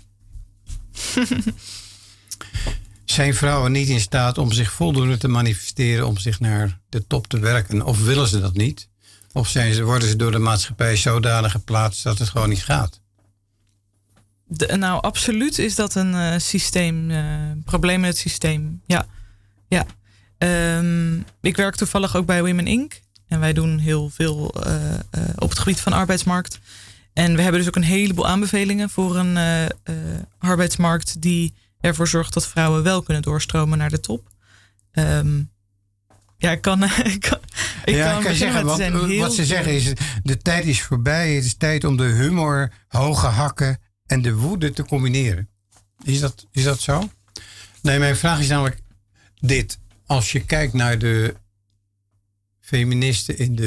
Zijn vrouwen niet in staat om zich voldoende te manifesteren, om zich naar de top te werken? Of willen ze dat niet? Of zijn ze, worden ze door de maatschappij zodanig geplaatst dat het gewoon niet gaat? De, nou, absoluut is dat een uh, systeem, uh, probleem in het systeem. Ja, ja. Um, ik werk toevallig ook bij Women Incorporated. En wij doen heel veel uh, uh, op het gebied van arbeidsmarkt. En we hebben dus ook een heleboel aanbevelingen voor een uh, uh, arbeidsmarkt die ervoor zorgt dat vrouwen wel kunnen doorstromen naar de top. Um, ja, ik kan, ik kan, ik ja, kan, kan zeggen, want, wat ze zeggen is, de tijd is voorbij. Het is tijd om de humor, hoge hakken en de woede te combineren. Is dat, is dat zo? Nee, mijn vraag is namelijk dit. Als je kijkt naar de feministen in de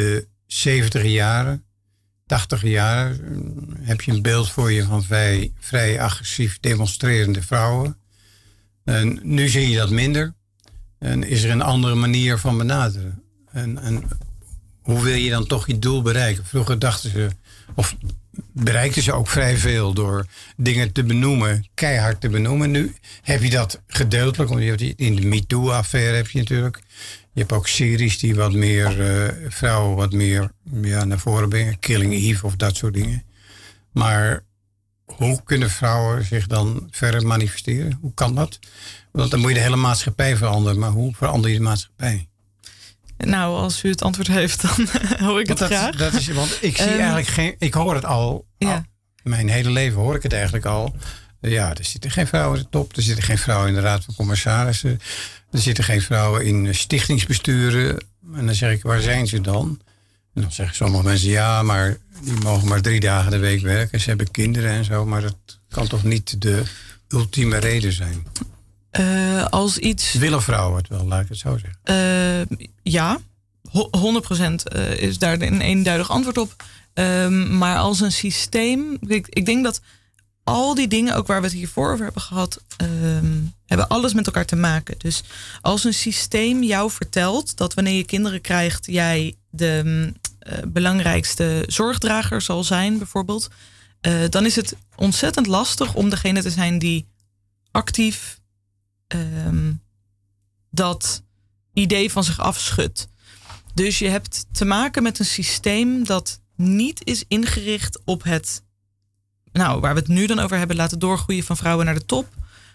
zeventig jaren, tachtig jaren heb je een beeld voor je van vrij, vrij agressief demonstrerende vrouwen. En nu zie je dat minder. En is er een andere manier van benaderen. En, en hoe wil je dan toch je doel bereiken? Vroeger dachten ze, of bereikten ze ook vrij veel door dingen te benoemen, keihard te benoemen. Nu heb je dat gedeeltelijk, want je hebt in de MeToo-affaire heb je natuurlijk. Je hebt ook series die wat meer uh, vrouwen wat meer ja, naar voren brengen. Killing Eve of dat soort dingen. Maar hoe kunnen vrouwen zich dan verder manifesteren? Hoe kan dat? Want dan moet je de hele maatschappij veranderen. Maar hoe verander je de maatschappij? Nou, als u het antwoord heeft, dan hoor ik het dat, graag. Dat is, want ik zie um, eigenlijk geen... Ik hoor het al, ja. al. Mijn hele leven hoor ik het eigenlijk al. Ja, er zitten geen vrouwen in de top. Er zitten geen vrouwen in de raad van commissarissen. Er zitten geen vrouwen in stichtingsbesturen. En dan zeg ik, waar zijn ze dan? En dan zeggen sommige mensen, ja, maar die mogen maar drie dagen de week werken. Ze hebben kinderen en zo. Maar dat kan toch niet de ultieme reden zijn? Uh, als iets... Willen vrouwen het wel, laat ik het zo zeggen? Uh, ja, honderd procent uh, is daar een eenduidig antwoord op. Um, maar als een systeem... Ik, ik denk dat al die dingen, ook waar we het hiervoor over hebben gehad... Um, hebben alles met elkaar te maken. Dus als een systeem jou vertelt dat wanneer je kinderen krijgt... jij de uh, belangrijkste zorgdrager zal zijn, bijvoorbeeld... Uh, dan is het ontzettend lastig om degene te zijn die actief... Um, dat idee van zich afschudt. Dus je hebt te maken met een systeem dat niet is ingericht op het, nou, waar we het nu dan over hebben, laten doorgroeien van vrouwen naar de top.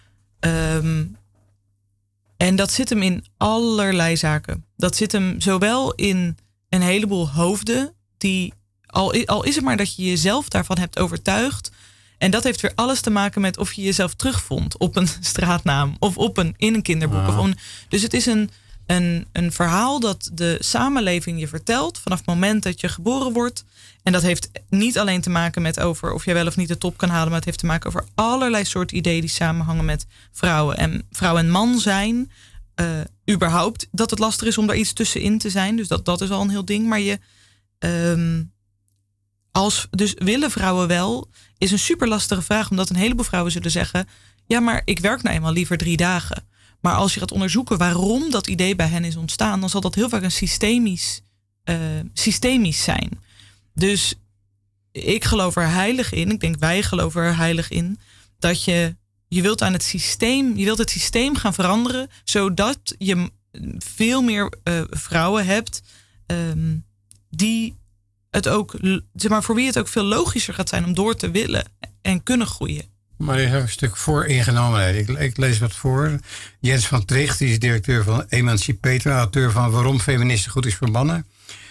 Um, en dat zit hem in allerlei zaken. Dat zit hem zowel in een heleboel hoofden, die, al, al is het maar dat je jezelf daarvan hebt overtuigd. En dat heeft weer alles te maken met of je jezelf terugvond op een straatnaam of op een, in een kinderboek. Ah. Of on, dus het is een, een, een verhaal dat de samenleving je vertelt vanaf het moment dat je geboren wordt. En dat heeft niet alleen te maken met over of jij wel of niet de top kan halen, maar het heeft te maken over allerlei soorten ideeën die samenhangen met vrouwen. En vrouw en man zijn, uh, überhaupt dat het lastig is om daar iets tussenin te zijn. Dus dat, dat is al een heel ding. Maar je, um, als, dus willen vrouwen wel, is een super lastige vraag, omdat een heleboel vrouwen zullen zeggen, ja, maar ik werk nou eenmaal liever drie dagen. Maar als je gaat onderzoeken waarom dat idee bij hen is ontstaan, dan zal dat heel vaak een systemisch, uh, systemisch zijn. Dus ik geloof er heilig in, ik denk wij geloven er heilig in, dat je, je wilt aan het systeem, je wilt het systeem gaan veranderen, zodat je veel meer uh, vrouwen hebt um, die het ook, zeg maar, voor wie het ook veel logischer gaat zijn om door te willen en kunnen groeien. Maar er is een stuk vooringenomenheid. Ik, ik lees wat voor. Jens van Tricht, die is directeur van Emancipator, auteur van Waarom Feministen goed is voor mannen.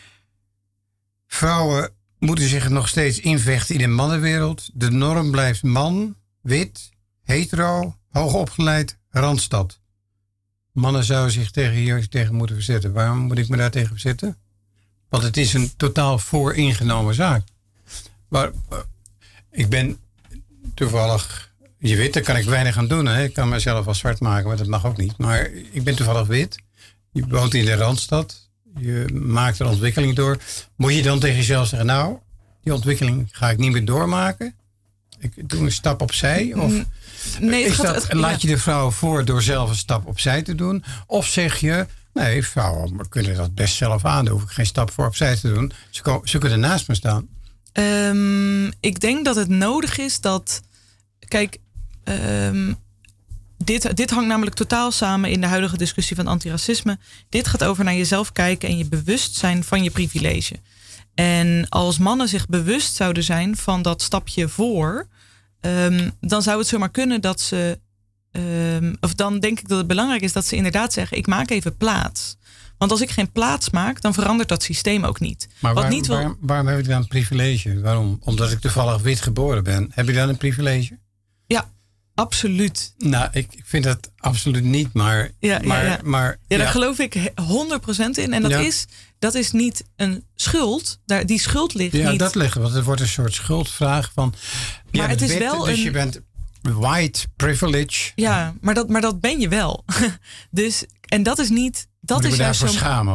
Vrouwen moeten zich nog steeds invechten in een mannenwereld. De norm blijft man, wit, hetero, hoogopgeleid, Randstad. Mannen zouden zich tegen hier tegen moeten verzetten. Waarom moet ik me daar tegen verzetten? Want het is een totaal vooringenomen zaak. Maar ik ben toevallig, je weet, daar kan ik weinig aan doen. Hè? Ik kan mezelf wel zwart maken, maar dat mag ook niet. Maar ik ben toevallig wit. Je woont in de Randstad. Je maakt een ontwikkeling door. Moet je dan tegen jezelf zeggen, nou, die ontwikkeling ga ik niet meer doormaken? Ik doe een stap opzij? Of nee, is gaat, dat, het, laat ja. je de vrouw voor door zelf een stap opzij te doen? Of zeg je, nee, vrouwen kunnen dat best zelf aan. Daar hoef ik geen stap voor opzij te doen. Ze, ko- ze kunnen naast me staan. Um, ik denk dat het nodig is dat, kijk, um, dit, dit hangt namelijk totaal samen in de huidige discussie van antiracisme. Dit gaat over naar jezelf kijken en je bewust zijn van je privilege. En als mannen zich bewust zouden zijn van dat stapje voor, um, dan zou het zomaar kunnen dat ze, um, of dan denk ik dat het belangrijk is dat ze inderdaad zeggen, ik maak even plaats. Want als ik geen plaats maak, dan verandert dat systeem ook niet. Maar Wat waar, niet wil... waar, waarom heb ik dan een privilege? Waarom? Omdat ik toevallig wit geboren ben. Heb ik dan een privilege? Ja, absoluut. Nou, ik, ik vind dat absoluut niet, maar... Ja, maar, ja, ja. maar ja, daar ja. geloof ik honderd procent in. En dat, Ja. is, dat is niet een schuld. Daar, die schuld ligt Ja, niet. dat ligt, want het wordt een soort schuldvraag van... Maar het is wit, wel dus een... je bent white privilege. Ja, maar dat, maar dat ben je wel. Dus, en dat is niet... Dat Moet ik is me juist daarvoor zo... schamen, of niet?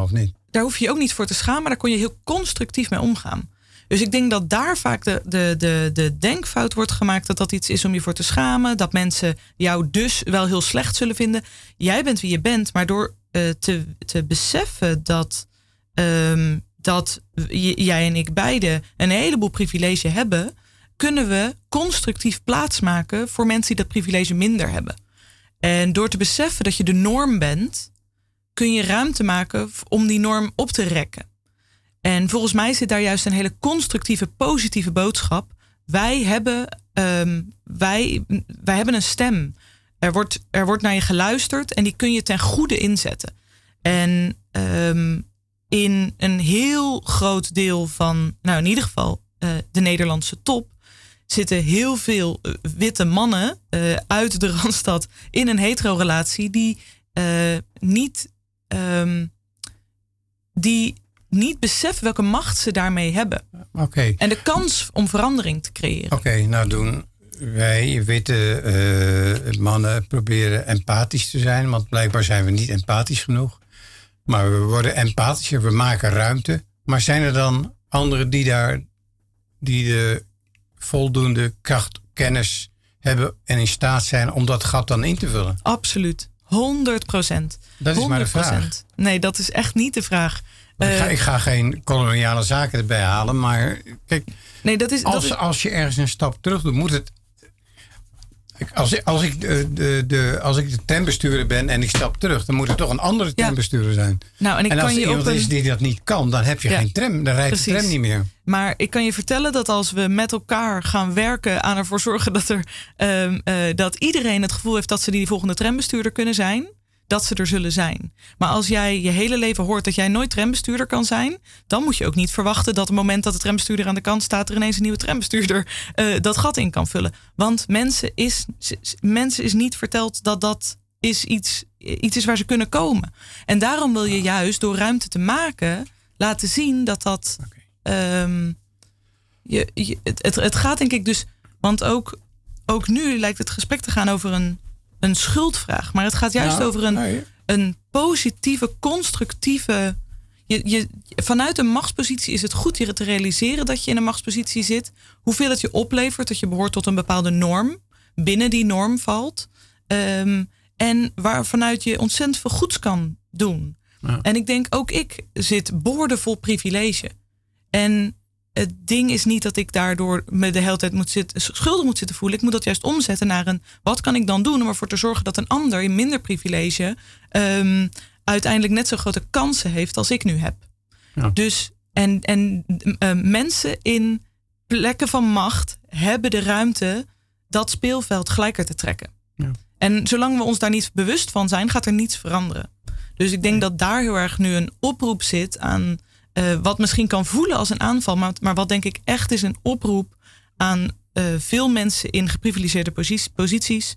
daar hoef je je ook niet voor te schamen. Daar kon je heel constructief mee omgaan. Dus ik denk dat daar vaak de, de, de, de denkfout wordt gemaakt. Dat dat iets is om je voor te schamen. Dat mensen jou dus wel heel slecht zullen vinden. Jij bent wie je bent. Maar door uh, te, te beseffen dat, um, dat j- jij en ik beide een heleboel privilege hebben, kunnen we constructief plaatsmaken voor mensen die dat privilege minder hebben. En door te beseffen dat je de norm bent, kun je ruimte maken om die norm op te rekken. En volgens mij zit daar juist een hele constructieve, positieve boodschap. Wij hebben, um, wij, wij hebben een stem. Er wordt, er wordt naar je geluisterd en die kun je ten goede inzetten. En um, in een heel groot deel van, nou in ieder geval uh, de Nederlandse top, zitten heel veel uh, witte mannen uh, uit de Randstad in een hetero-relatie die uh, niet, um, die niet beseffen welke macht ze daarmee hebben. Oké. Okay. En de kans om verandering te creëren. Oké, okay, nou doen wij witte uh, mannen proberen empathisch te zijn, want blijkbaar zijn we niet empathisch genoeg. Maar we worden empathischer, we maken ruimte. Maar zijn er dan anderen die daar die de voldoende kracht, kennis hebben en in staat zijn om dat gat dan in te vullen? Absoluut. honderd procent. Dat is maar de vraag. Nee, dat is echt niet de vraag. Uh, ik, ga, ik ga geen koloniale zaken erbij halen, maar kijk, nee, dat is, als, dat is... als je ergens een stap terug doet, moet het. Als, als, ik de, de, de, als ik de trambestuurder ben en ik stap terug, dan moet er toch een andere trambestuurder zijn. Nou, en ik en als kan er je iemand op een... is die dat niet kan, dan heb je ja, geen tram. Dan rijdt precies. de tram niet meer. Maar ik kan je vertellen dat als we met elkaar gaan werken aan ervoor zorgen dat, er, um, uh, dat iedereen het gevoel heeft dat ze die volgende trambestuurder kunnen zijn, dat ze er zullen zijn. Maar als jij je hele leven hoort dat jij nooit trambestuurder kan zijn, dan moet je ook niet verwachten dat op het moment dat de trambestuurder aan de kant staat, er ineens een nieuwe trambestuurder uh, dat gat in kan vullen. Want mensen is, mensen is niet verteld dat dat is iets, iets is waar ze kunnen komen. En daarom wil je juist door ruimte te maken laten zien dat dat... Okay. Um, je, je, het, het, het gaat denk ik dus... Want ook, ook nu lijkt het gesprek te gaan over een een schuldvraag. Maar het gaat juist nou, over een, nee. een positieve, constructieve... Je, je, vanuit een machtspositie is het goed je te realiseren dat je in een machtspositie zit. Hoeveel het je oplevert, dat je behoort tot een bepaalde norm. Binnen die norm valt. Um, en waar vanuit je ontzettend veel goeds kan doen. Ja. En ik denk, ook ik zit boordevol privilege. En het ding is niet dat ik daardoor me de hele tijd moet zitten, schuldig moet zitten voelen. Ik moet dat juist omzetten naar een, wat kan ik dan doen om ervoor te zorgen dat een ander in minder privilege um, uiteindelijk net zo grote kansen heeft als ik nu heb. Ja. Dus, en, en uh, mensen in plekken van macht hebben de ruimte dat speelveld gelijker te trekken. Ja. En zolang we ons daar niet bewust van zijn, gaat er niets veranderen. Dus ik denk ja. dat daar heel erg nu een oproep zit aan Uh, wat misschien kan voelen als een aanval, maar, maar wat denk ik echt is een oproep aan uh, veel mensen in geprivilegeerde posities. posities.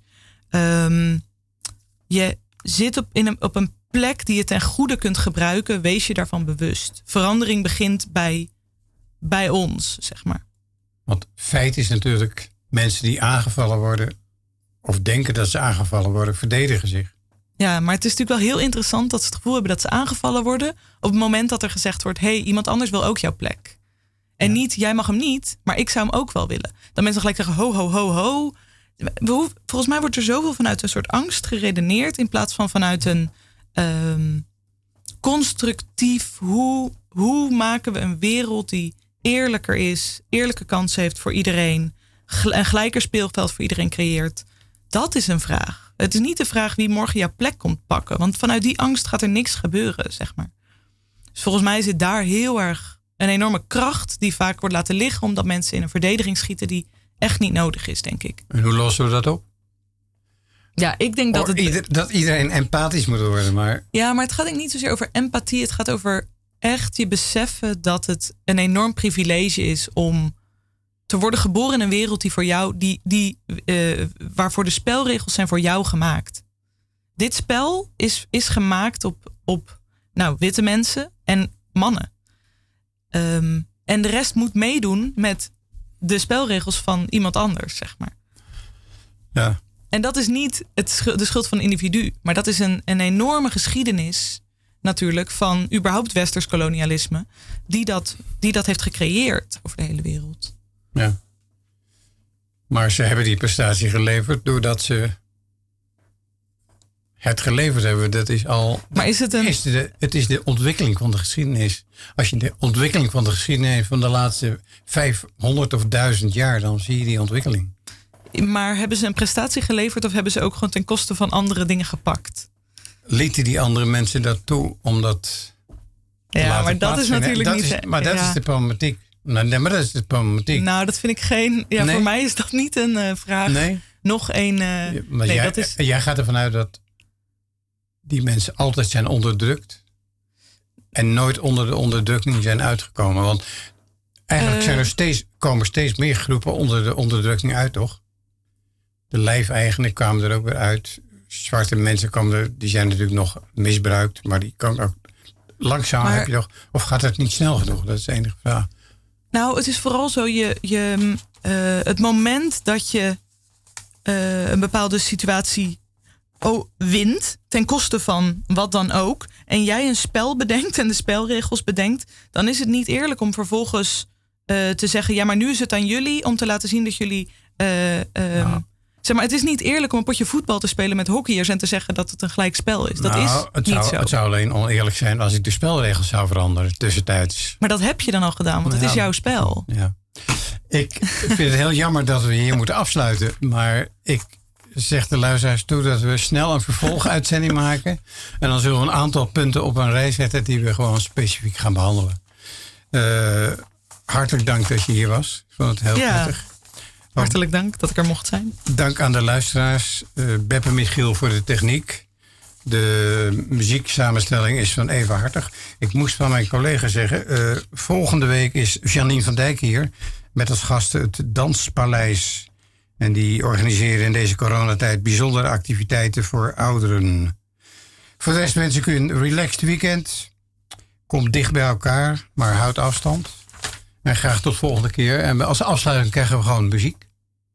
Um, je zit op, in een, op een plek die je ten goede kunt gebruiken. Wees je daarvan bewust. Verandering begint bij, bij ons, zeg maar. Want feit is natuurlijk, mensen die aangevallen worden of denken dat ze aangevallen worden, verdedigen zich. Ja, maar het is natuurlijk wel heel interessant dat ze het gevoel hebben dat ze aangevallen worden op het moment dat er gezegd wordt, hé, hey, iemand anders wil ook jouw plek. En ja. niet, jij mag hem niet, maar ik zou hem ook wel willen. Dan mensen gelijk zeggen, ho, ho, ho, ho. Volgens mij wordt er zoveel vanuit een soort angst geredeneerd in plaats van vanuit een um, constructief, hoe, hoe maken we een wereld die eerlijker is, eerlijke kansen heeft voor iedereen, een gelijker speelveld voor iedereen creëert. Dat is een vraag. Het is niet de vraag wie morgen jouw plek komt pakken. Want vanuit die angst gaat er niks gebeuren, zeg maar. Dus volgens mij zit daar heel erg een enorme kracht die vaak wordt laten liggen, omdat mensen in een verdediging schieten die echt niet nodig is, denk ik. En hoe lossen we dat op? Ja, ik denk dat het... Ieder, dat iedereen empathisch moet worden, maar... Ja, maar het gaat denk ik niet zozeer over empathie. Het gaat over echt je beseffen dat het een enorm privilege is om te worden geboren in een wereld die voor jou, die, die, uh, waarvoor de spelregels zijn voor jou gemaakt. Dit spel is, is gemaakt op, op nou, witte mensen en mannen. Um, en de rest moet meedoen met de spelregels van iemand anders, zeg maar. Ja. En dat is niet het, de schuld van een individu, maar dat is een, een enorme geschiedenis natuurlijk van überhaupt westers kolonialisme, die dat, die dat heeft gecreëerd over de hele wereld. Ja. Maar ze hebben die prestatie geleverd doordat ze het geleverd hebben. Dat is al. Maar is het een. Is de, het is de ontwikkeling van de geschiedenis. Als je de ontwikkeling van de geschiedenis van de laatste vijfhonderd of duizend jaar, dan zie je die ontwikkeling. Maar hebben ze een prestatie geleverd of hebben ze ook gewoon ten koste van andere dingen gepakt? Lieten die andere mensen dat toe om dat te Ja, laten maar dat is plaatsvinden? natuurlijk dat niet. Is, maar dat ja. is de problematiek. Nou, nee, maar dat is de problematiek. Nou, dat vind ik geen. Ja, Nee. voor mij is dat niet een uh, vraag. Nee. Nog een. Uh, Maar nee, jij, dat is. jij gaat ervan uit dat die mensen altijd zijn onderdrukt en nooit onder de onderdrukking zijn uitgekomen. Want eigenlijk Uh, zijn er steeds, komen er steeds meer groepen onder de onderdrukking uit, toch? De lijfeigenen kwamen er ook weer uit. Zwarte mensen komen er, die zijn natuurlijk nog misbruikt, maar die komen ook langzaam. Maar- Heb je toch, of gaat het niet snel genoeg? Dat is de enige vraag. Nou, het is vooral zo je, je, uh, het moment dat je uh, een bepaalde situatie oh, wint, ten koste van wat dan ook, en jij een spel bedenkt en de spelregels bedenkt, dan is het niet eerlijk om vervolgens uh, te zeggen, ja, maar nu is het aan jullie om te laten zien dat jullie. Uh, um, Nou. Zeg maar, het is niet eerlijk om een potje voetbal te spelen met hockeyers en te zeggen dat het een gelijk spel is. Dat Nou, is het niet zou, zo. Het zou alleen oneerlijk zijn als ik de spelregels zou veranderen tussentijds. Maar dat heb je dan al gedaan, want het Ja. is jouw spel. Ja. Ik vind het heel jammer dat we hier moeten afsluiten. Maar ik zeg de luisteraars toe dat we snel een vervolguitzending maken. En dan zullen we een aantal punten op een rij zetten die we gewoon specifiek gaan behandelen. Uh, hartelijk dank dat je hier was. Ik vond het heel Ja. prettig. Hartelijk dank dat ik er mocht zijn. Dank aan de luisteraars. Uh, Beppe Michiel voor de techniek. De muzieksamenstelling is van Eva Hartig. Ik moest van mijn collega zeggen, uh, volgende week is Janine van Dijk hier met als gasten het Danspaleis. En die organiseren in deze coronatijd bijzondere activiteiten voor ouderen. Voor de rest wens ik u een relaxed weekend. Kom dicht bij elkaar, maar houd afstand. En graag tot volgende keer. En als afsluiting krijgen we gewoon muziek.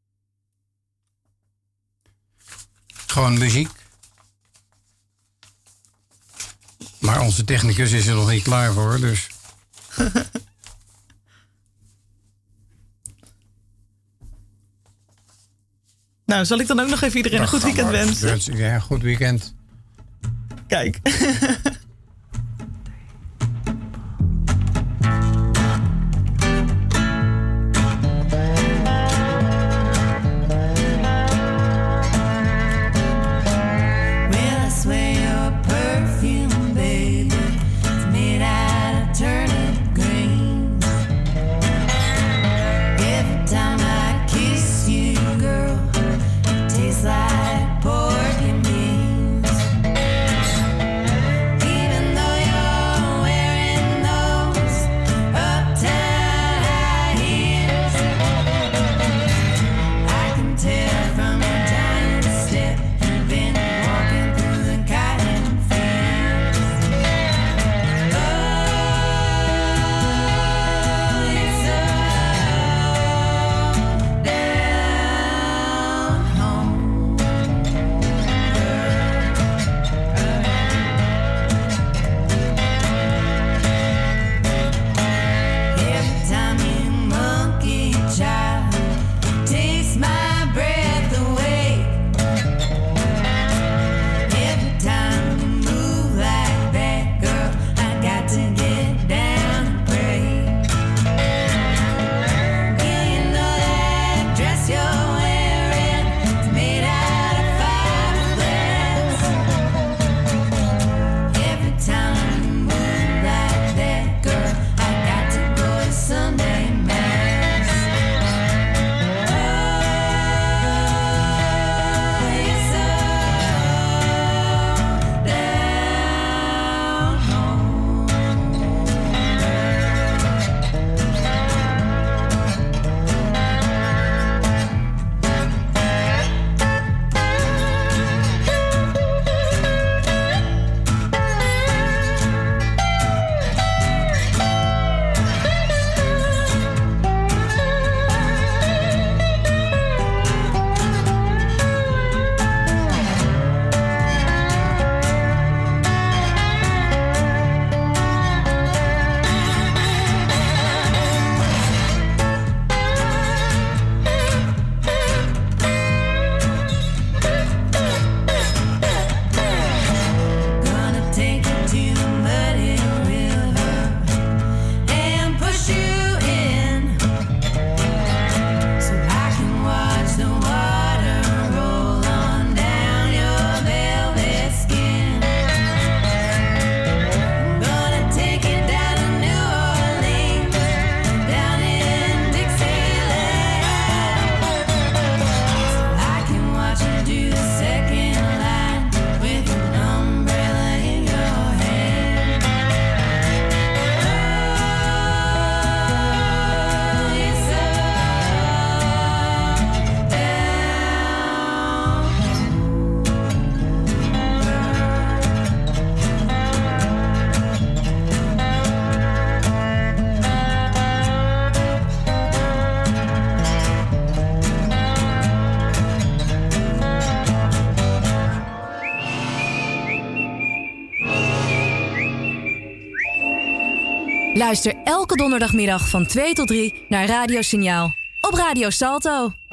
Gewoon muziek. Maar onze technicus is er nog niet klaar voor, dus. Nou, zal ik dan ook nog even iedereen een goed weekend wensen? Wens ik een goed weekend. Kijk. Well, I swear your perfume, baby, is made out of turnip greens. Every time I kiss you, girl, it tastes like pork and beans. Luister elke donderdagmiddag van twee tot drie naar Radio Signaal op Radio Salto.